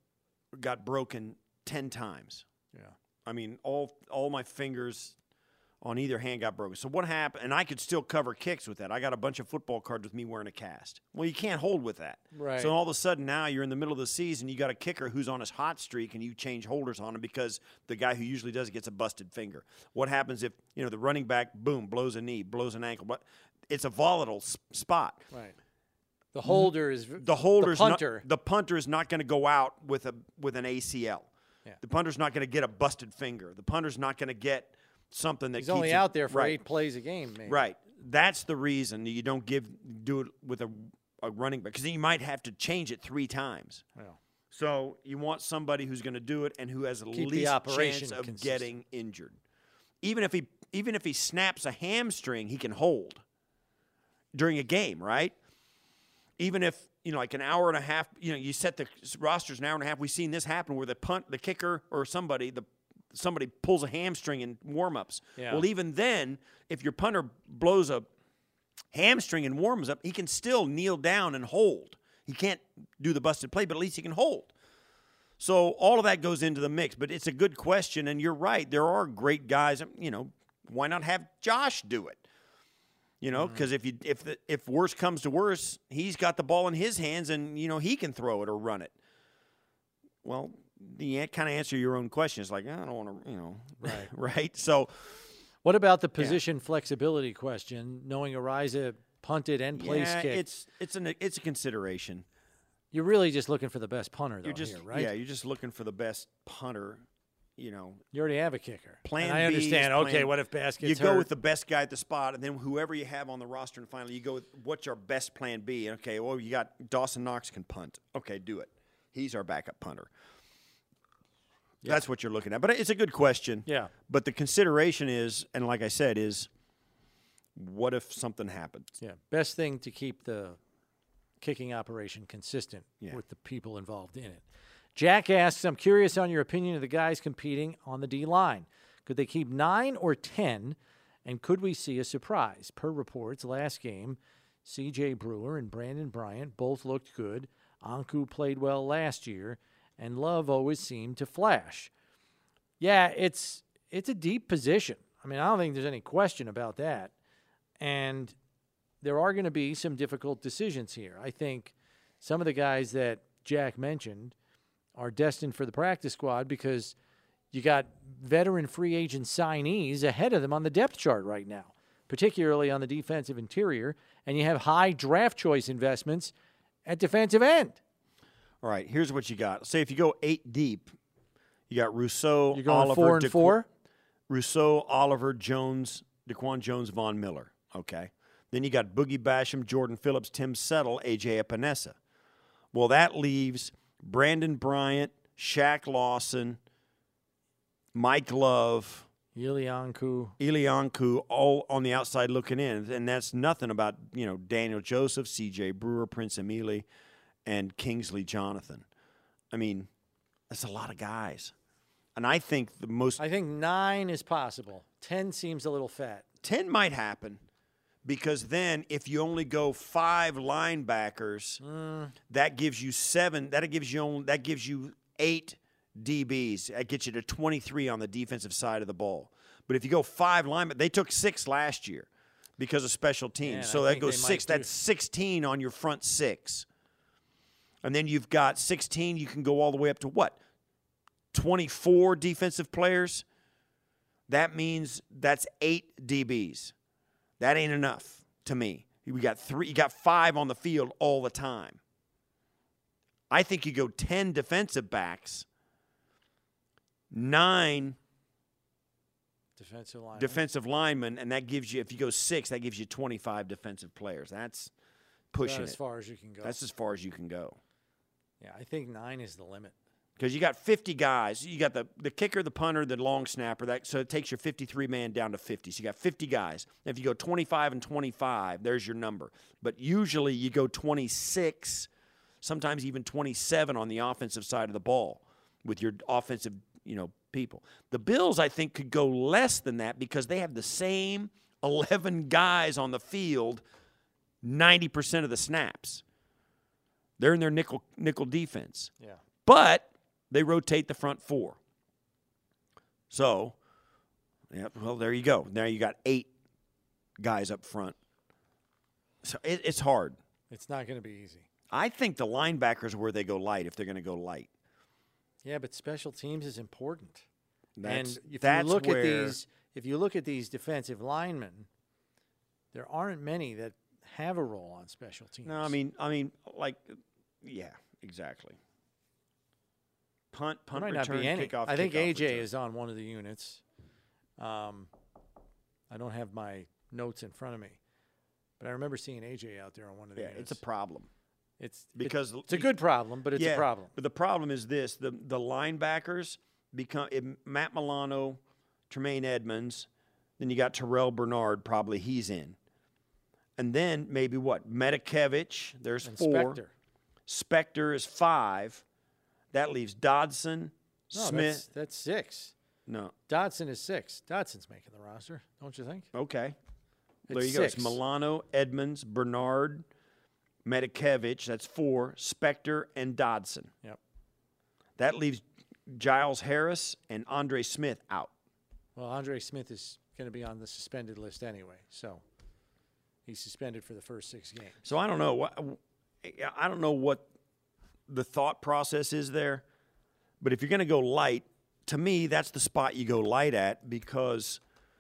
broken 10 times. Yeah. I mean, all my fingers on either hand got broken. So what happened? And I could still cover kicks with that. I got a bunch of football cards with me wearing a cast. Well, you can't hold with that. Right. So all of a sudden now you're in the middle of the season, you got a kicker who's on his hot streak, and you change holders on him because the guy who usually does it gets a busted finger. What happens if, the running back, boom, blows a knee, blows an ankle? But it's a volatile spot. Right. The holder is The holder's the punter. the punter is not going to go out with an ACL. Yeah. The punter's not going to get a busted finger. The punter's not going to get something that He's keeps only it, out there for right. 8 plays a game, maybe. Right. That's the reason you don't do it with a running back, because then you might have to change it 3 times. Yeah. So you want somebody who's going to do it and who has the Keep the least operation chance of consistent. getting injured. Even if he snaps a hamstring, he can hold during a game, right? Even if, like an hour and a half, you set the rosters an hour and a half. We've seen this happen where the kicker or somebody pulls a hamstring in warm-ups. Yeah. Well, even then, if your punter blows a hamstring and warms up, he can still kneel down and hold. He can't do the busted play, but at least he can hold. So all of that goes into the mix. But it's a good question, and you're right. There are great guys. Why not have Josh do it? Because if worse comes to worse, he's got the ball in his hands, and he can throw it or run it. Well, you kind of answer your own question. It's like, I don't want to, Right. right? So, What about the position flexibility question? Knowing Ariza punted and place kicked. it's a consideration. You're really just looking for the best punter, though, You're just here, right? Yeah, you're just looking for the best punter. You already have a kicker. Plan and I B is understand. plan- Okay, what if Bass gets You go hurt? with the best guy at the spot, and then whoever you have on the roster, and finally you go with what's our best plan B. Okay, well, you got Dawson Knox can punt. Okay, do it. He's our backup punter. Yeah. That's what you're looking at. But it's a good question. Yeah. But the consideration is, and like I said, is what if something happens? Yeah, best thing to keep the kicking operation consistent with the people involved in it. Jack asks, I'm curious on your opinion of the guys competing on the D-line. Could they keep 9 or 10, and could we see a surprise? Per reports, last game, C.J. Brewer and Brandon Bryant both looked good. Anku played well last year, and Love always seemed to flash. Yeah, it's a deep position. I mean, I don't think there's any question about that. And there are going to be some difficult decisions here. I think some of the guys that Jack mentioned are destined for the practice squad because you got veteran free agent signees ahead of them on the depth chart right now, particularly on the defensive interior, and you have high draft choice investments at defensive end. All right, here's what you got. Say if you go 8 deep, you got Rousseau, You're going Oliver, 4 and 4? Rousseau, Oliver, Jones, Daquan Jones, Von Miller. Okay. Then you got Boogie Basham, Jordan Phillips, Tim Settle, A.J. Epinesa. Well, that leaves Brandon Bryant, Shaq Lawson, Mike Love, Ilianku, all on the outside looking in. And that's nothing about, Daniel Joseph, C.J. Brewer, Prince Emile, and Kingsley Jonathan. I mean, that's a lot of guys. And I think I think 9 is possible. 10 seems a little fat. 10 might happen because then if you only go 5 linebackers, that gives you 7. That gives you 8 DBs. That gets you to 23 on the defensive side of the ball. But if you go 5 linebackers, they took 6 last year because of special teams. Man, so that goes 6. That's 16 on your front 6. And then you've got 16. You can go all the way up to what? 24 defensive players. That means that's 8 DBs. That ain't enough to me. We got 3. You got 5 on the field all the time. I think you go 10 defensive backs, 9 defensive linemen, and that gives you, if you go 6, that gives you 25 defensive players. That's pushing as far as you can go. That's as far as you can go. Yeah, I think 9 is the limit. Because you got 50 guys. You got the kicker, the punter, the long snapper. So it takes your 53-man down to 50. So you got 50 guys. If you go 25 and 25, there's your number. But usually you go 26, sometimes even 27 on the offensive side of the ball with your offensive, people. The Bills, I think, could go less than that because they have the same 11 guys on the field 90% of the snaps. They're in their nickel defense. Yeah. But they rotate the front 4. So, there you go. Now you got 8 guys up front. So it's hard. It's not going to be easy. I think the linebackers are where they go light if they're going to go light. Yeah, but special teams is important. If you look at these defensive linemen, there aren't many that have a role on special teams. No, yeah, exactly. Punt, might return, not be any. kickoff. I think kickoff, AJ return. is on one of the units. I don't have my notes in front of me, but I remember seeing AJ out there on one of the units. It's a problem. It's a good problem, but it's a problem. But the problem is this: the linebackers become Matt Milano, Tremaine Edmonds, then you got Terrell Bernard. Probably he's in, and then maybe what? Metakevich. There's and 4. Spector is 5. That leaves Dodson, Smith. That's 6. No. Dodson is 6. Dodson's making the roster, don't you think? Okay. It's there you 6. go. It's Milano, Edmonds, Bernard, Metakevich. That's 4. Spector and Dodson. Yep. That leaves Giles Harris and Andre Smith out. Well, Andre Smith is going to be on the suspended list anyway, so he's suspended for the first 6 games. So I don't know what the thought process is there, but if you're going to go light, to me, that's the spot you go light at because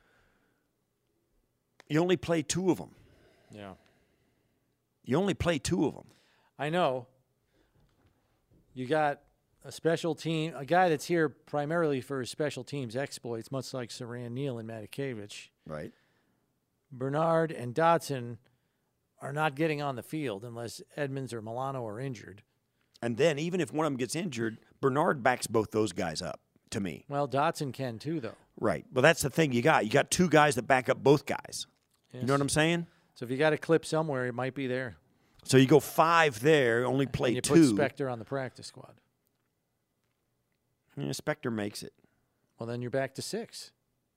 you only play 2 of them. Yeah. You only play 2 of them. I know. You got a special team, a guy that's here primarily for his special teams exploits, much like Saran Neal and Matakevich. Right. Bernard and Dodson are not getting on the field unless Edmonds or Milano are injured. And then even if one of them gets injured, Bernard backs both those guys up, to me. Well, Dodson can too, though. Right. Well, that's the thing you got. You got 2 guys that back up both guys. Yes. You know what I'm saying? So if you got a clip somewhere, it might be there. So you go 5 there, only play and you 2. put Spector on the practice squad. Yeah, Spector makes it. Well, then you're back to 6.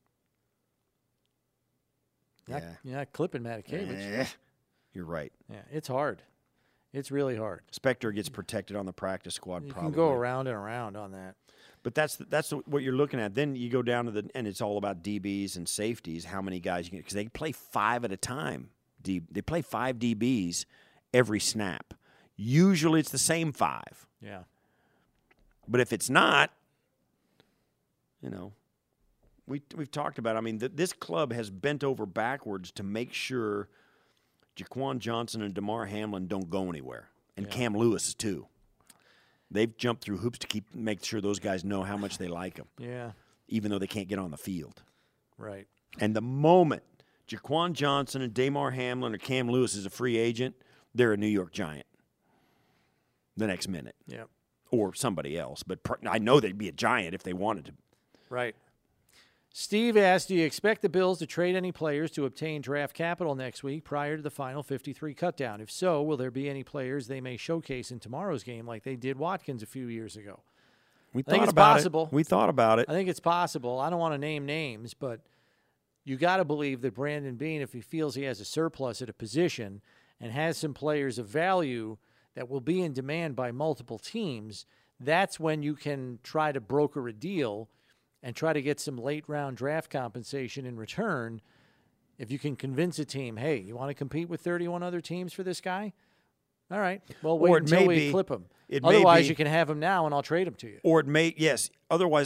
You're not clipping Matakevich. You're right. Yeah, it's hard. It's really hard. Spector gets protected on the practice squad. You probably can go around and around on that. But that's what you're looking at. Then you go down to and it's all about DBs and safeties. How many guys you can, because they play 5 at a time. They play 5 DBs every snap. Usually it's the same 5. Yeah. But if it's not, we've talked about it. I mean, this club has bent over backwards to make sure Jaquan Johnson and DeMar Hamlin don't go anywhere, and Cam Lewis too. They've jumped through hoops to make sure those guys know how much they like them. Yeah. Even though they can't get on the field. Right. And the moment Jaquan Johnson and DeMar Hamlin or Cam Lewis is a free agent, they're a New York Giant the next minute. Yeah. Or somebody else. But I know they'd be a Giant if they wanted to. Right. Steve asked, do you expect the Bills to trade any players to obtain draft capital next week prior to the final 53 cutdown? If so, will there be any players they may showcase in tomorrow's game like they did Watkins a few years ago? We I think thought it's about possible. it. We thought about it. I think it's possible. I don't want to name names, but you got to believe that Brandon Beane, if he feels he has a surplus at a position and has some players of value that will be in demand by multiple teams, that's when you can try to broker a deal and try to get some late-round draft compensation in return. If you can convince a team, hey, you want to compete with 31 other teams for this guy? All right. Well, wait until we flip him. Otherwise, you can have him now, and I'll trade him to you. Or it may, yes. Otherwise,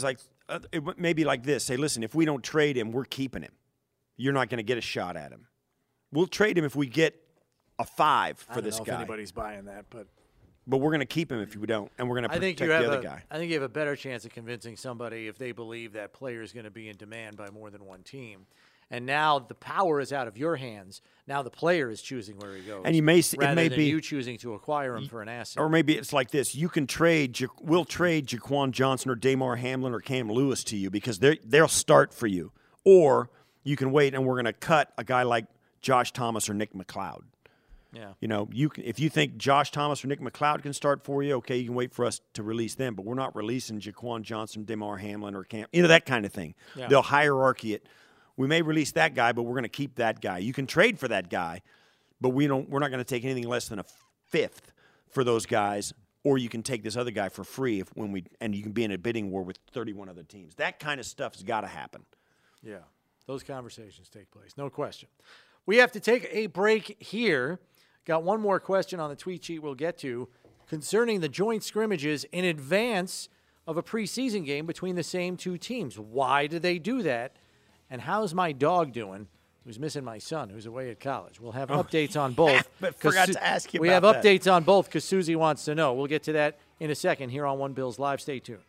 it may be like this. Say, listen, if we don't trade him, we're keeping him. You're not going to get a shot at him. We'll trade him if we get a 5 for this guy. I don't know if anybody's buying that, but we're going to keep him if we don't, and we're going to protect the other guy. I think you have a better chance of convincing somebody if they believe that player is going to be in demand by more than one team. And now the power is out of your hands. Now the player is choosing where he goes. And it may be you choosing to acquire him for an asset. Or maybe it's like this. You can we'll trade Jaquan Johnson or Damar Hamlin or Cam Lewis to you because they'll start for you. Or you can wait and we're going to cut a guy like Josh Thomas or Nick McLeod. Yeah. You know, if you think Josh Thomas or Nick McLeod can start for you, okay, you can wait for us to release them. But we're not releasing Jaquan Johnson, Damar Hamlin, or Cam. That kind of thing. Yeah. They'll hierarchy it. We may release that guy, but we're going to keep that guy. You can trade for that guy, but we're not going to take anything less than a 5th for those guys. Or you can take this other guy for free and you can be in a bidding war with 31 other teams. That kind of stuff's got to happen. Yeah, those conversations take place, no question. We have to take a break here. Got one more question on the tweet sheet we'll get to concerning the joint scrimmages in advance of a preseason game between the same two teams. Why do they do that? And how's my dog doing, who's missing my son, who's away at college? We'll have updates on both. But forgot to ask you We about have updates on both because Susie wants to know. We'll get to that in a second here on One Bills Live. Stay tuned.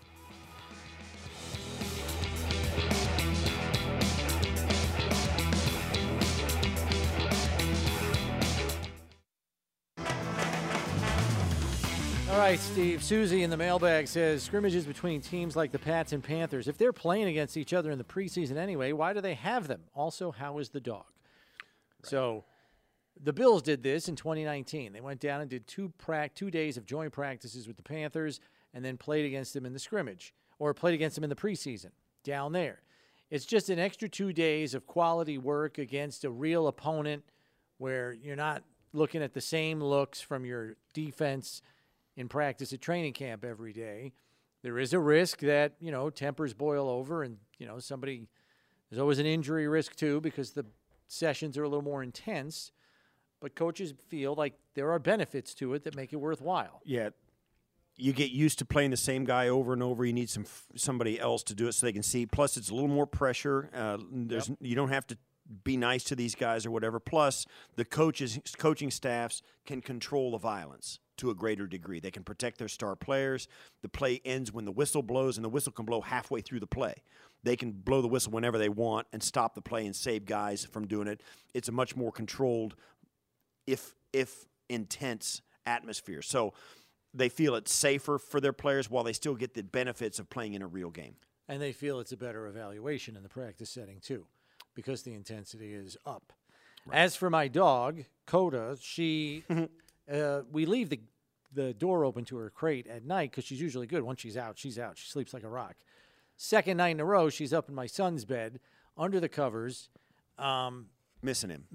All right, Steve. Susie in the mailbag says, scrimmages between teams like the Pats and Panthers, if they're playing against each other in the preseason anyway, why do they have them? Also, how is the dog? Right. So the Bills did this in 2019. They went down and did 2 days of joint practices with the Panthers and then played against them in the scrimmage or played against them in the preseason down there. It's just an extra 2 days of quality work against a real opponent where you're not looking at the same looks from your defense in practice at training camp every day. There is a risk that, tempers boil over and, there's always an injury risk too because the sessions are a little more intense, but coaches feel like there are benefits to it that make it worthwhile. Yeah. You get used to playing the same guy over and over. You need somebody else to do it so they can see. Plus, it's a little more pressure. You don't have to be nice to these guys or whatever. Plus, the coaching staffs can control the violence to a greater degree. They can protect their star players. The play ends when the whistle blows, and the whistle can blow halfway through the play. They can blow the whistle whenever they want and stop the play and save guys from doing it. It's a much more controlled, if intense atmosphere. So they feel it's safer for their players while they still get the benefits of playing in a real game. And they feel it's a better evaluation in the practice setting too, because the intensity is up. Right. As for my dog, Coda, she... we leave the door open to her crate at night because she's usually good. Once she's out, she's out. She sleeps like a rock. Second night in a row, she's up in my son's bed, under the covers. Missing him.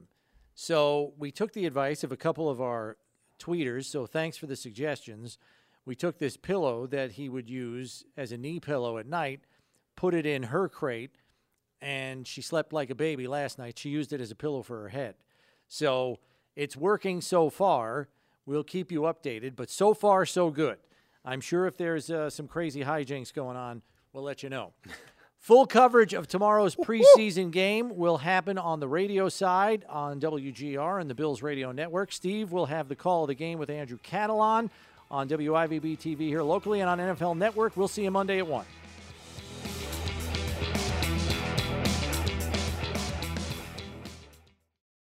So we took the advice of a couple of our tweeters, so thanks for the suggestions. We took this pillow that he would use as a knee pillow at night, put it in her crate, and she slept like a baby last night. She used it as a pillow for her head. So it's working so far. We'll keep you updated, but so far, so good. I'm sure if there's some crazy hijinks going on, we'll let you know. Full coverage of tomorrow's preseason game will happen on the radio side on WGR and the Bills Radio Network. Steve will have the call of the game with Andrew Catalon on WIVB TV here locally and on NFL Network. We'll see you Monday at 1.